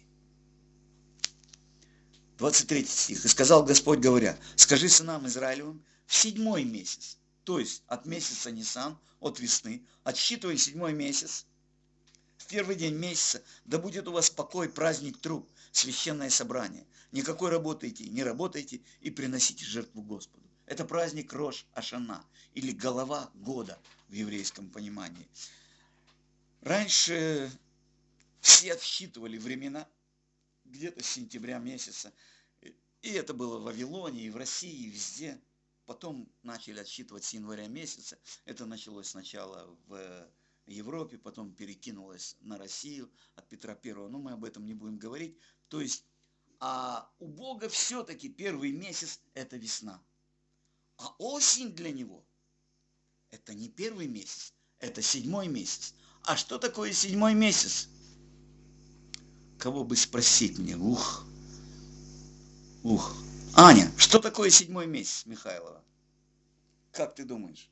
двадцать третий стих. «И сказал Господь, говоря, скажи сынам Израилевым в седьмой месяц, то есть от месяца Нисан, от весны, отсчитывая седьмой месяц, в первый день месяца, да будет у вас покой, праздник труб, священное собрание. Никакой работайте, не работайте и приносите жертву Господу». Это праздник Рош Ашана, или голова года в еврейском понимании. Раньше все отсчитывали времена, где-то с сентября месяца. И это было в Вавилоне, и в России, и везде. Потом начали отсчитывать с января месяца. Это началось сначала в Европе, потом перекинулось на Россию от Петра Первого. Но мы об этом не будем говорить. То есть, а у Бога все-таки первый месяц – это весна. А осень для него – это не первый месяц, это седьмой месяц. А что такое седьмой месяц? Кого бы спросить мне? Ух, ух. Аня, что такое седьмой месяц, Михайлова? Как ты думаешь?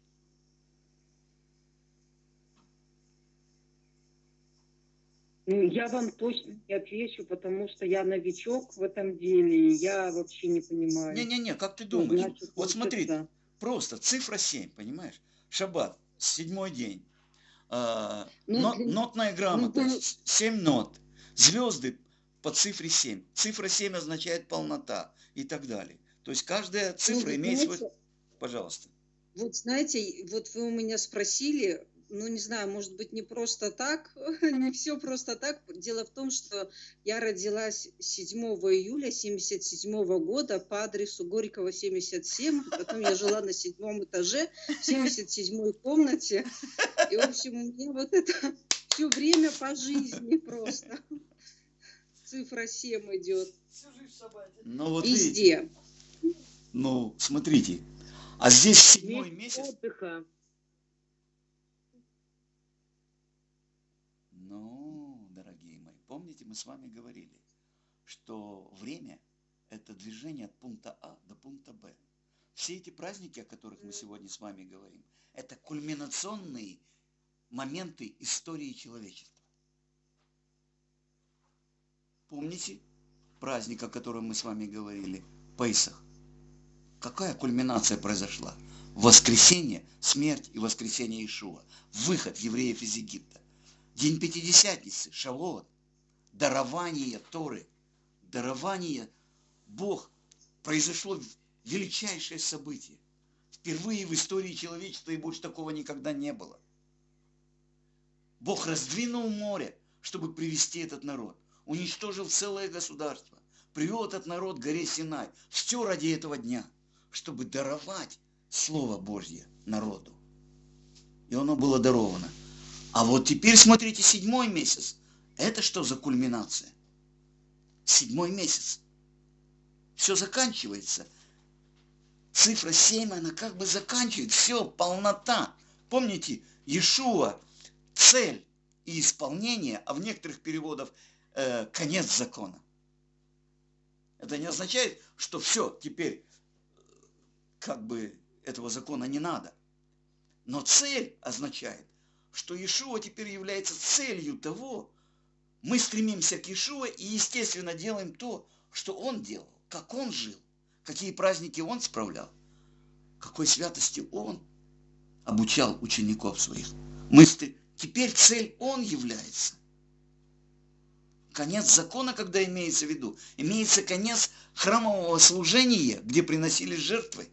Ну, я вам точно не отвечу, потому что я новичок в этом деле, и я вообще не понимаю, Не-не-не, как ты что думаешь? значит Вот смотри, месяца. просто цифра семь, понимаешь? Шаббат, седьмой день. А, Ну, нот- для- нотная ну, грамота, для- с- семь нот. Звезды по цифре семь. Цифра семь означает полнота и так далее. То есть каждая ну, цифра вы имеет свой... знаете, Пожалуйста. вот знаете, вот вы у меня спросили, ну не знаю, может быть не просто так, не все просто так. Дело в том, что я родилась седьмого июля семьдесят седьмого года по адресу Горького семьдесят семь, потом я жила на седьмом этаже в семьдесят седьмой комнате, и в общем у меня вот это все время по жизни просто цифра семь идет Ну вот видите, везде. ну смотрите, а здесь седьмой Месяц месяц. отдыха. Ну, дорогие мои, помните, мы с вами говорили, что время – это движение от пункта А до пункта Б. Все эти праздники, о которых мы сегодня с вами говорим, это кульминационные моменты истории человечества. Помните праздник, о котором мы с вами говорили, Песах? Какая кульминация произошла? Воскресение, смерть и воскресение Иешуа. Выход евреев из Египта. День Пятидесятницы, Шавуот, дарование Торы, дарование Бог. Произошло величайшее событие. Впервые в истории человечества, и больше такого никогда не было. Бог раздвинул море, чтобы привести этот народ. Уничтожил целое государство. Привел этот народ к горе Синай. Все ради этого дня, чтобы даровать Слово Божье народу. И оно было даровано. А вот теперь смотрите, седьмой месяц. Это что за кульминация? Седьмой месяц. Все заканчивается. Цифра семь, она как бы заканчивает. Все, полнота. Помните, Иешуа, цель и исполнение, а в некоторых переводах э, конец закона. Это не означает, что все, теперь как бы этого закона не надо. Но цель означает, что Иешуа теперь является целью того, мы стремимся к Иешуа и, естественно, делаем то, что Он делал, как Он жил, какие праздники Он справлял, какой святости Он обучал учеников своих. Мы, теперь цель Он является. Конец закона, когда имеется в виду, имеется конец храмового служения, где приносились жертвы.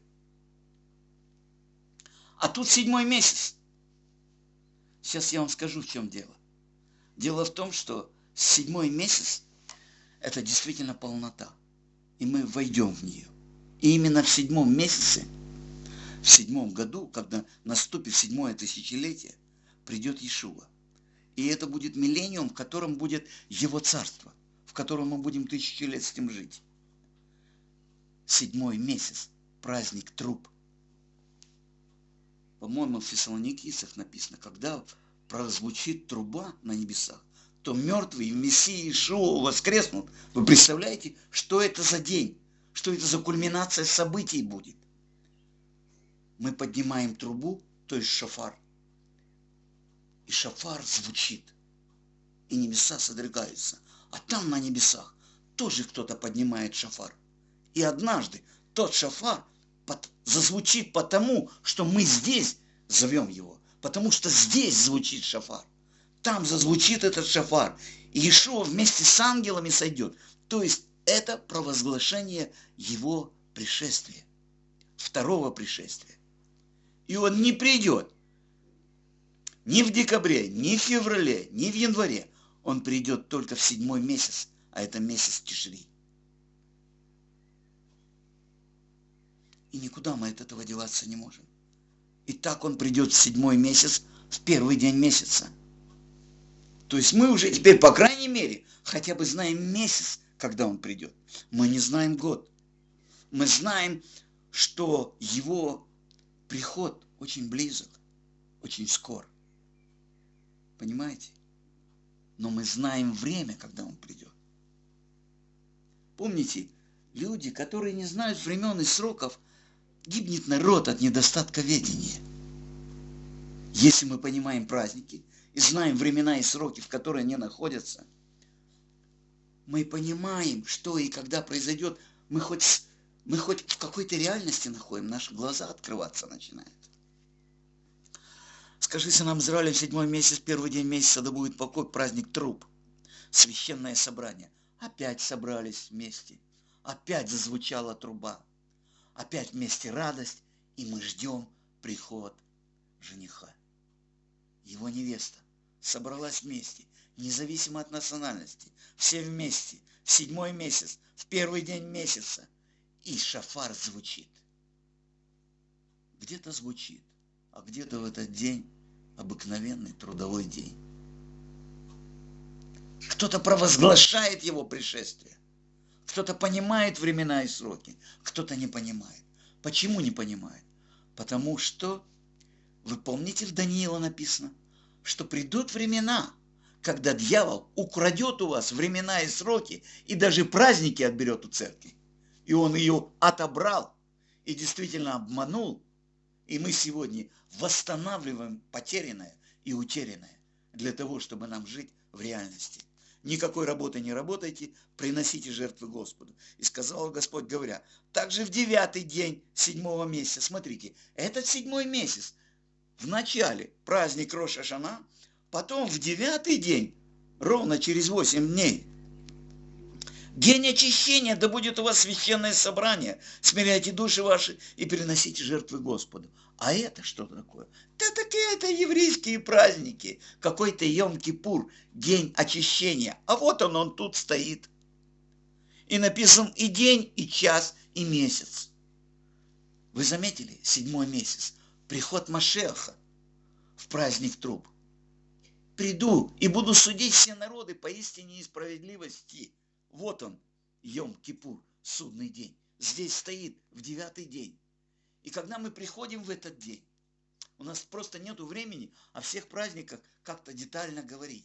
А тут седьмой месяц. Сейчас я вам скажу, в чем дело. Дело в том, что седьмой месяц – это действительно полнота. И мы войдем в нее. И именно в седьмом месяце, в седьмом году, когда наступит седьмое тысячелетие, придет Иешуа. И это будет миллениум, в котором будет Его царство, в котором мы будем тысячу лет с ним жить. Седьмой месяц, праздник труб. По-моему, в Фессалоникийцах написано, когда прозвучит труба на небесах, то мертвые в Мессии Иешуа воскреснут. Вы представляете, что это за день? Что это за кульминация событий будет? Мы поднимаем трубу, то есть шофар. И шофар звучит. И небеса содрогаются. А там на небесах тоже кто-то поднимает шофар. И однажды тот шофар под, зазвучит потому, что мы здесь зовем его. Потому что здесь звучит шофар. Там зазвучит этот шофар. И Иешуа вместе с ангелами сойдет. То есть это провозглашение его пришествия. Второго пришествия. И он не придет ни в декабре, ни в феврале, ни в январе. Он придет только в седьмой месяц, а это месяц Тишри. И никуда мы от этого деваться не можем. И так он придет в седьмой месяц, в первый день месяца. То есть мы уже теперь, по крайней мере, хотя бы знаем месяц, когда он придет. Мы не знаем год. Мы знаем что его приход очень близок, очень скоро. Понимаете? Но мы знаем время, когда он придет. Помните, люди, которые не знают времен и сроков, гибнет народ от недостатка ведения. Если мы понимаем праздники и знаем времена и сроки, в которые они находятся, мы понимаем, что и когда произойдет, мы хоть, мы хоть в какой-то реальности находим, наши глаза открываться начинают. Скажи сынам Израиля, в седьмой месяц, первый день месяца, да будет покой, праздник труб, священное собрание. Опять собрались вместе, опять зазвучала труба, опять вместе радость, и мы ждем приход жениха. Его невеста собралась вместе, независимо от национальности, все вместе, в седьмой месяц, в первый день месяца, и шафар звучит. Где-то звучит, а где-то в этот день обыкновенный трудовой день. Кто-то провозглашает его пришествие, кто-то понимает времена и сроки, кто-то не понимает. Почему не понимает? Потому что, вы помните, в Даниила написано, что придут времена, когда дьявол украдет у вас времена и сроки, и даже праздники отберет у церкви. И он ее отобрал, и действительно обманул. И мы сегодня восстанавливаем потерянное и утерянное для того, чтобы нам жить в реальности. Никакой работы не работайте, приносите жертвы Господу. И сказал Господь, говоря, также в девятый день седьмого месяца, смотрите, этот седьмой месяц, в начале праздник Рош ха-Шана, потом в девятый день, ровно через восемь дней, день очищения, да будет у вас священное собрание, смиряйте души ваши и переносите жертвы Господу. А это что такое? Да такие это еврейские праздники, какой-то Йом-Кипур, день очищения. А вот он, он тут стоит. И написан и день, и час, и месяц. Вы заметили? Седьмой месяц. Приход Машеха в праздник труб. Приду и буду судить все народы по истине и справедливости. Вот он, Йом-Кипур, судный день. Здесь стоит в девятый день. И когда мы приходим в этот день, у нас просто нет времени о всех праздниках как-то детально говорить.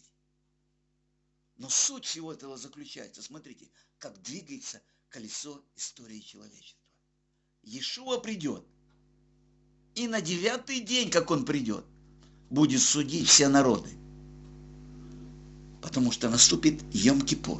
Но суть всего этого заключается, смотрите, как двигается колесо истории человечества. Иешуа придет, и на девятый день, как он придет, будет судить все народы. Потому что наступит Йом-Кипур.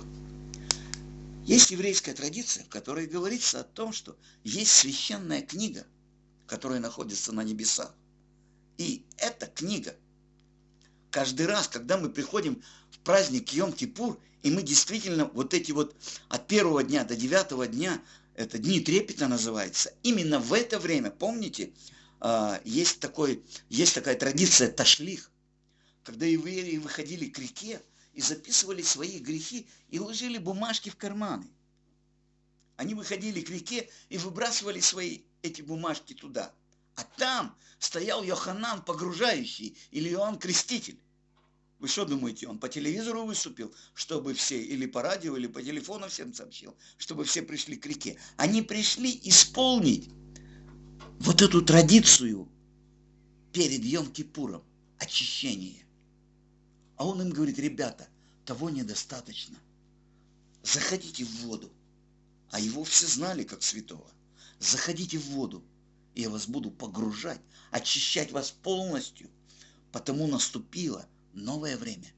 Есть еврейская традиция, в которой говорится о том, что есть священная книга, которая находится на небесах. И эта книга, каждый раз, когда мы приходим в праздник Йом-Кипур, и мы действительно вот эти вот от первого дня до девятого дня, это дни трепета называется, именно в это время, помните, есть, такой, есть такая традиция ташлих, когда евреи выходили к реке и записывали свои грехи и ложили бумажки в карманы. Они выходили к реке и выбрасывали свои эти бумажки туда. А там стоял Йоханан погружающий или Иоанн Креститель. Вы что думаете, он по телевизору выступил, чтобы все, или по радио, или по телефону всем сообщил, чтобы все пришли к реке? Они пришли исполнить вот эту традицию перед Йом-Кипуром, очищение. А он им говорит, ребята, того недостаточно. Заходите в воду. А его все знали как святого. Заходите в воду, и я вас буду погружать, очищать вас полностью. Потому наступило новое время.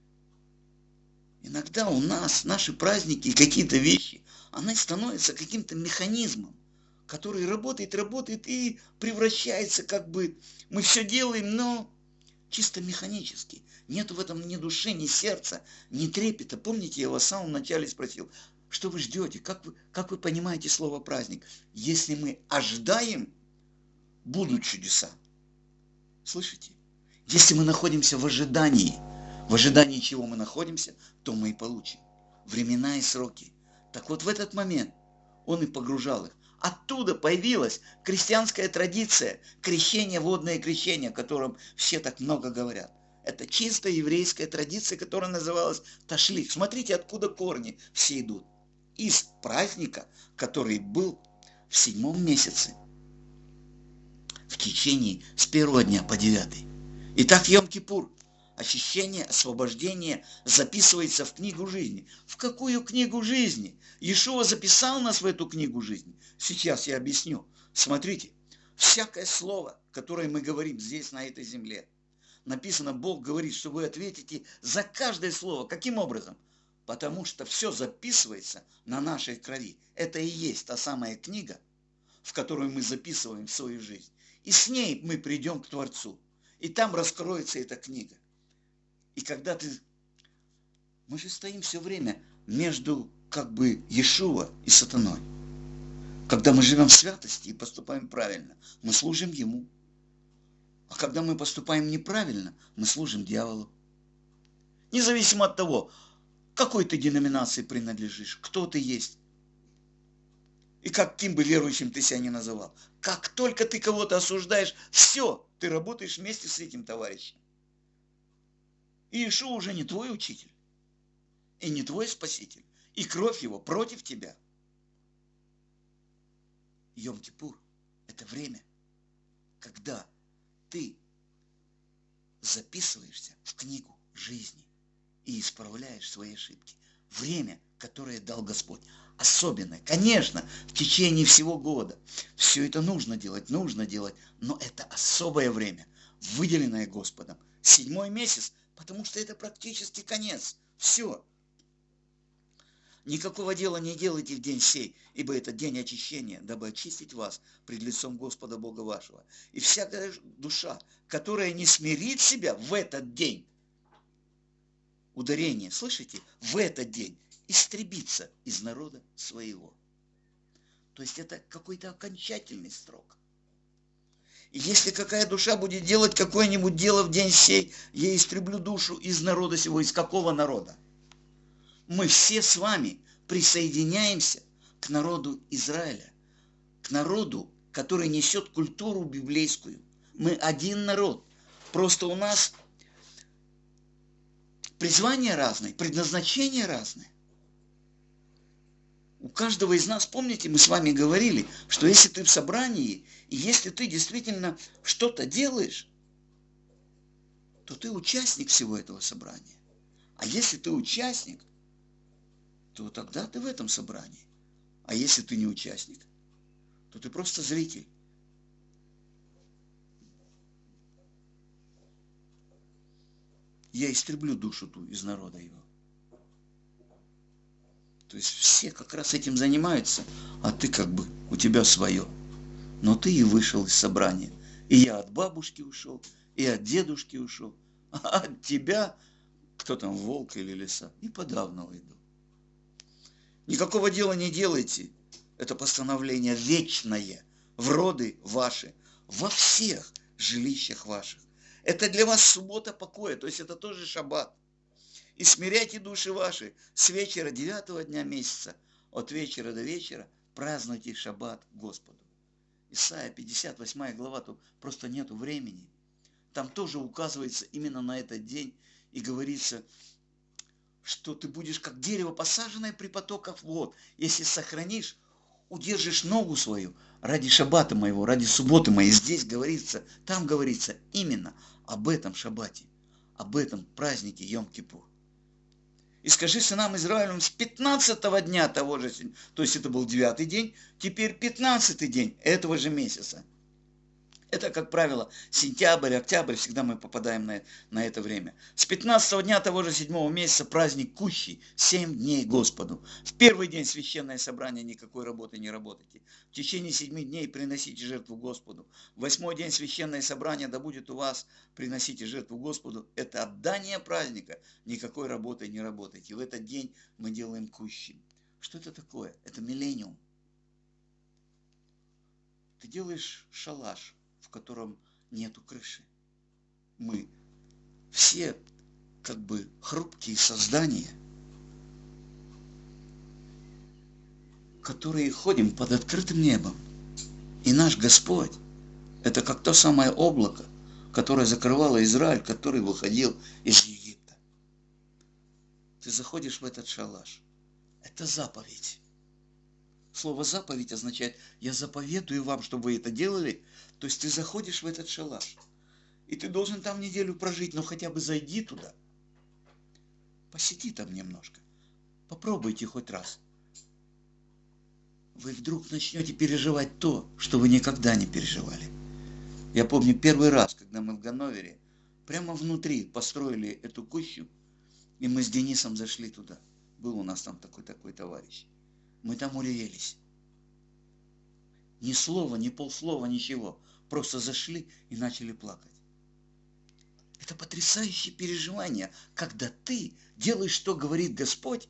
Иногда у нас наши праздники и какие-то вещи, они становятся каким-то механизмом, который работает, работает и превращается как бы... Мы все делаем, но чисто механически. Нет в этом ни души, ни сердца, ни трепета. Помните, я вас в самом начале спросил, что вы ждете, как вы, как вы понимаете слово праздник? Если мы ожидаем, будут чудеса. Слышите? Если мы находимся в ожидании, в ожидании чего мы находимся, то мы и получим. Времена и сроки. Так вот в этот момент он и погружал их. Оттуда появилась крестьянская традиция, крещение, водное крещение, о котором все так много говорят. Это чисто еврейская традиция, которая называлась ташлих. Смотрите, откуда корни все идут. Из праздника, который был в седьмом месяце, в течение с первого дня по девятый. Итак, Йом-Кипур. Очищение, освобождение записывается в книгу жизни. В какую книгу жизни? Иешуа записал нас в эту книгу жизни. Сейчас я объясню. Смотрите, всякое слово, которое мы говорим здесь, на этой земле, написано, Бог говорит, что вы ответите за каждое слово. Каким образом? Потому что все записывается на нашей крови. Это и есть та самая книга, в которую мы записываем свою жизнь. И с ней мы придем к Творцу. И там раскроется эта книга. И когда ты... Мы же стоим все время между как бы Иешуа и сатаной. Когда мы живем в святости и поступаем правильно, мы служим Ему. А когда мы поступаем неправильно, мы служим дьяволу. Независимо от того, какой ты деноминации принадлежишь, кто ты есть. И каким бы верующим ты себя ни называл. Как только ты кого-то осуждаешь, все, ты работаешь вместе с этим товарищем. И Иешуа уже не твой учитель, и не твой спаситель, и кровь его против тебя. Йом-Кипур – это время, когда ты записываешься в книгу жизни и исправляешь свои ошибки. Время, которое дал Господь. Особенное, конечно, в течение всего года. Все это нужно делать, нужно делать, но это особое время, выделенное Господом. Седьмой месяц, потому что это практически конец. Все. Никакого дела не делайте в день сей, ибо это день очищения, дабы очистить вас пред лицом Господа Бога вашего. И всякая душа, которая не смирит себя в этот день, ударение, слышите, в этот день, истребится из народа своего. То есть это какой-то окончательный срок. И если какая душа будет делать какое-нибудь дело в день сей, я истреблю душу из народа сего. Из какого народа? Мы все с вами присоединяемся к народу Израиля, к народу, который несет культуру библейскую. Мы один народ. Просто у нас призвания разные, предназначения разные. У каждого из нас, помните, мы с вами говорили, что если ты в собрании, и если ты действительно что-то делаешь, то ты участник всего этого собрания. А если ты участник, то тогда ты в этом собрании. А если ты не участник, то ты просто зритель. Я истреблю душу ту из народа его. То есть все как раз этим занимаются, а ты как бы, у тебя свое. Но ты и вышел из собрания. И я от бабушки ушел, и от дедушки ушел. А от тебя, кто там, волк или лиса, и подавно уйду. Никакого дела не делайте. Это постановление вечное в роды ваши, во всех жилищах ваших. Это для вас суббота покоя, то есть это тоже шаббат. И смиряйте души ваши с вечера девятого дня месяца, от вечера до вечера празднуйте шаббат Господу. Исайя пятьдесят восьмая глава, тут просто нету времени. Там тоже указывается именно на этот день и говорится, что ты будешь как дерево, посаженное при потоках вод, если сохранишь, удержишь ногу свою ради шаббата моего, ради субботы моей. Здесь говорится, там говорится именно об этом шаббате, об этом празднике Йом-Кипур. И скажи сынам Израилевым с пятнадцатого дня того же, то есть это был девятый день, теперь пятнадцатый день этого же месяца. Это, как правило, сентябрь, октябрь, всегда мы попадаем на, на это время. С пятнадцатого дня того же седьмого месяца праздник Кущи, семь дней Господу. В первый день священное собрание, никакой работы не работайте. В течение семи дней приносите жертву Господу. В восьмой день священное собрание, да будет у вас, приносите жертву Господу. Это отдание праздника, никакой работы не работайте. В этот день мы делаем Кущи. Что это такое? Это миллениум. Ты делаешь шалаш, в котором нету крыши. Мы все как бы хрупкие создания, которые ходим под открытым небом. И наш Господь, это как то самое облако, которое закрывало Израиль, который выходил из Египта. Ты заходишь в этот шалаш. Это заповедь. Слово заповедь означает, я заповедую вам, чтобы вы это делали. То есть ты заходишь в этот шалаш, и ты должен там неделю прожить, но хотя бы зайди туда. Посиди там немножко. Попробуйте хоть раз. Вы вдруг начнете переживать то, что вы никогда не переживали. Я помню первый раз, когда мы в Ганновере прямо внутри построили эту кущу, и мы с Денисом зашли туда. Был у нас там такой-такой товарищ. Мы там уревелись. Ни слова, ни полслова, ничего. Просто зашли и начали плакать. Это потрясающее переживание, когда ты делаешь, что говорит Господь.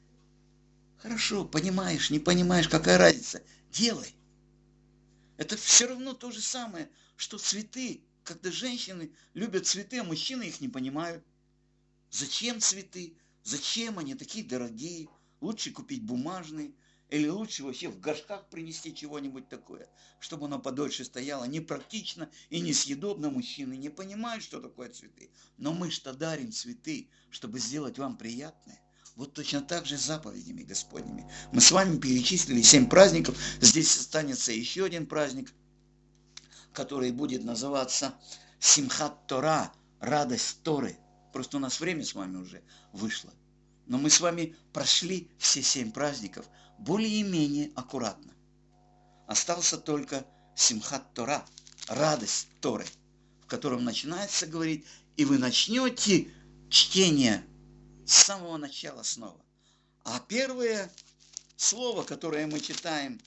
Хорошо, понимаешь, не понимаешь, какая разница. Делай. Это все равно то же самое, что цветы. Когда женщины любят цветы, а мужчины их не понимают. Зачем цветы? Зачем они такие дорогие? Лучше купить бумажные. Или лучше вообще в горшках принести чего-нибудь такое, чтобы оно подольше стояло. Непрактично и несъедобно. Мужчины не понимают, что такое цветы. Но мы что дарим цветы, чтобы сделать вам приятное. Вот точно так же с заповедями Господними. Мы с вами перечислили семь праздников. Здесь останется еще один праздник, который будет называться Симхат Тора, радость Торы. Просто у нас время с вами уже вышло. Но мы с вами прошли все семь праздников более-менее аккуратно. Остался только Симхат Тора, радость Торы, в котором начинается говорить, и вы начнете чтение с самого начала снова. А первое слово, которое мы читаем,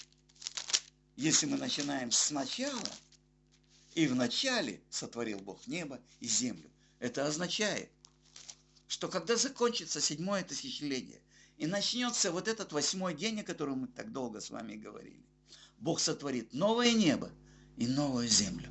если мы начинаем сначала, и вначале сотворил Бог небо и землю, это означает, что когда закончится седьмое тысячелетие и начнется вот этот восьмой день, о котором мы так долго с вами говорили, Бог сотворит новое небо и новую землю.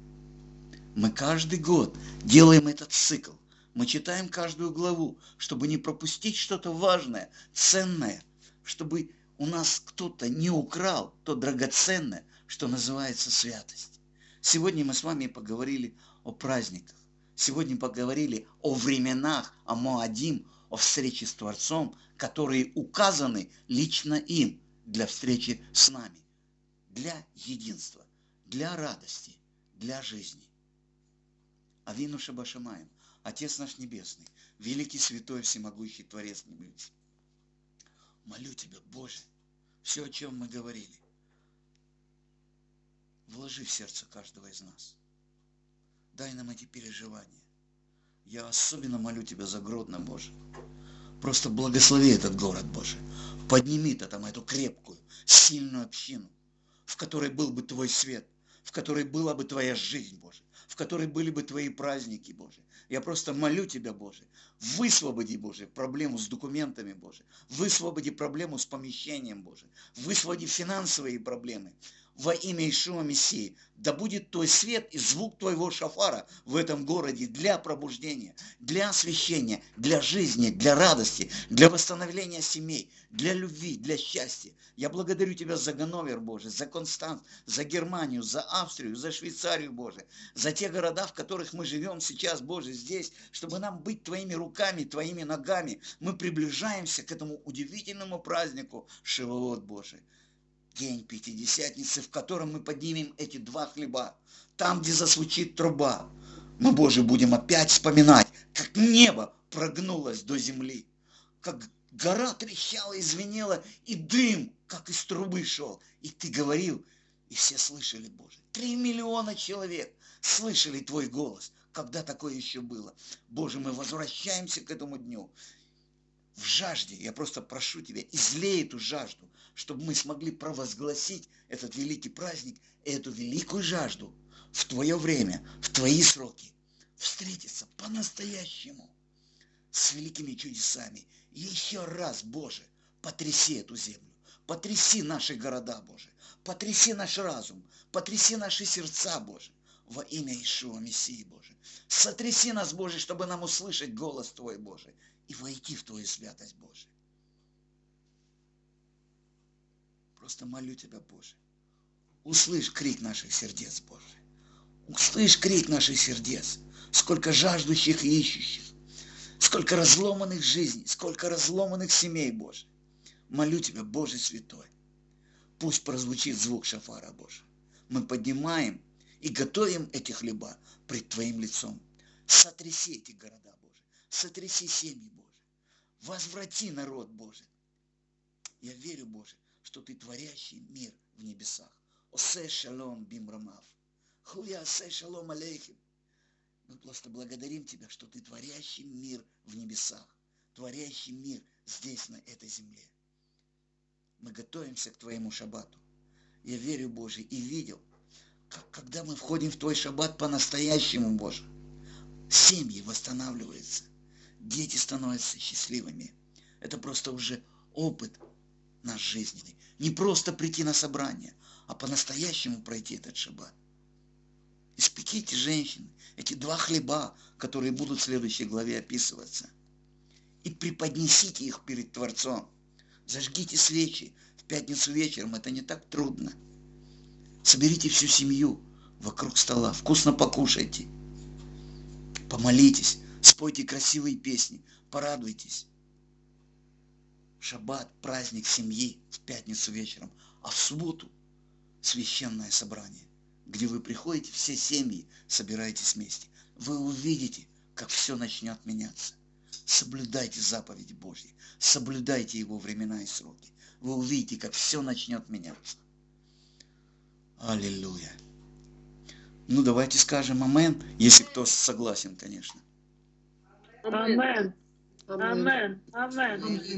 Мы каждый год делаем этот цикл. Мы читаем каждую главу, чтобы не пропустить что-то важное, ценное, чтобы у нас кто-то не украл то драгоценное, что называется святость. Сегодня мы с вами поговорили о праздниках. Сегодня поговорили о временах, о Моадим, о встрече с Творцом, которые указаны лично им для встречи с нами, для единства, для радости, для жизни. Авину Шеба Шамаим, Отец наш Небесный, великий, святой, всемогущий Творец Небес, молю Тебя, Боже, все, о чем мы говорили, вложи в сердце каждого из нас. Дай нам эти переживания. Я особенно молю Тебя за Гродно, Боже. Просто благослови этот город, Боже. Подними-то там эту крепкую, сильную общину, в которой был бы Твой свет, в которой была бы Твоя жизнь, Боже, в которой были бы Твои праздники, Боже. Я просто молю Тебя, Боже, высвободи, Боже, проблему с документами, Боже. Высвободи проблему с помещением, Боже. Высвободи финансовые проблемы. Во имя Иешуа Мессии, да будет Твой свет и звук Твоего шафара в этом городе для пробуждения, для освящения, для жизни, для радости, для восстановления семей, для любви, для счастья. Я благодарю Тебя за Ганновер, Боже, за Констанц, за Германию, за Австрию, за Швейцарию, Боже, за те города, в которых мы живем сейчас, Боже, здесь, чтобы нам быть Твоими руками, Твоими ногами. Мы приближаемся к этому удивительному празднику Шивоот, Боже. День Пятидесятницы, в котором мы поднимем эти два хлеба. Там, где зазвучит труба, мы, Боже, будем опять вспоминать, как небо прогнулось до земли, как гора трещала и звенела, и дым, как из трубы шел. И Ты говорил, и все слышали, Боже. Три миллиона человек слышали Твой голос. Когда такое еще было? Боже, мы возвращаемся к этому дню. В жажде, я просто прошу Тебя, излей эту жажду, чтобы мы смогли провозгласить этот великий праздник, эту великую жажду в Твое время, в Твои сроки, встретиться по-настоящему с великими чудесами. И еще раз, Боже, потряси эту землю, потряси наши города, Боже, потряси наш разум, потряси наши сердца, Боже, во имя Иешуа Мессии, Боже. Сотряси нас, Боже, чтобы нам услышать голос Твой, Боже, и войти в Твою святость, Боже. Просто молю Тебя, Боже, услышь крик наших сердец, Боже. Услышь крик наших сердец. Сколько жаждущих и ищущих. Сколько разломанных жизней, сколько разломанных семей, Боже. Молю Тебя, Боже Святой, пусть прозвучит звук шафара Божий. Мы поднимаем и готовим эти хлеба пред Твоим лицом. Сотряси эти города, Боже. Сотряси семьи, Боже. Возврати народ, Боже. Я верю, Боже, что Ты творящий мир в небесах. Осе шалом бимрамав. Хуя осе шалом алейхим. Мы просто благодарим Тебя, что Ты творящий мир в небесах. Творящий мир здесь, на этой земле. Мы готовимся к Твоему шаббату. Я верю, Боже, и видел, как, когда мы входим в Твой шаббат по-настоящему, Боже, семьи восстанавливаются, дети становятся счастливыми. Это просто уже опыт наш жизненный. Не просто прийти на собрание, а по-настоящему пройти этот шаббат. Испеките, женщины, эти два хлеба, которые будут в следующей главе описываться, и преподнесите их перед Творцом. Зажгите свечи в пятницу вечером, это не так трудно. Соберите всю семью вокруг стола, вкусно покушайте, помолитесь, спойте красивые песни, порадуйтесь. Шаббат, праздник семьи в пятницу вечером, а в субботу священное собрание, где вы приходите, все семьи, собираетесь вместе. Вы увидите, как все начнет меняться. Соблюдайте заповеди Божьи, соблюдайте Его времена и сроки. Вы увидите, как все начнет меняться. Аллилуйя. Ну, давайте скажем амен, если кто согласен, конечно. Амен. Амен. Амен.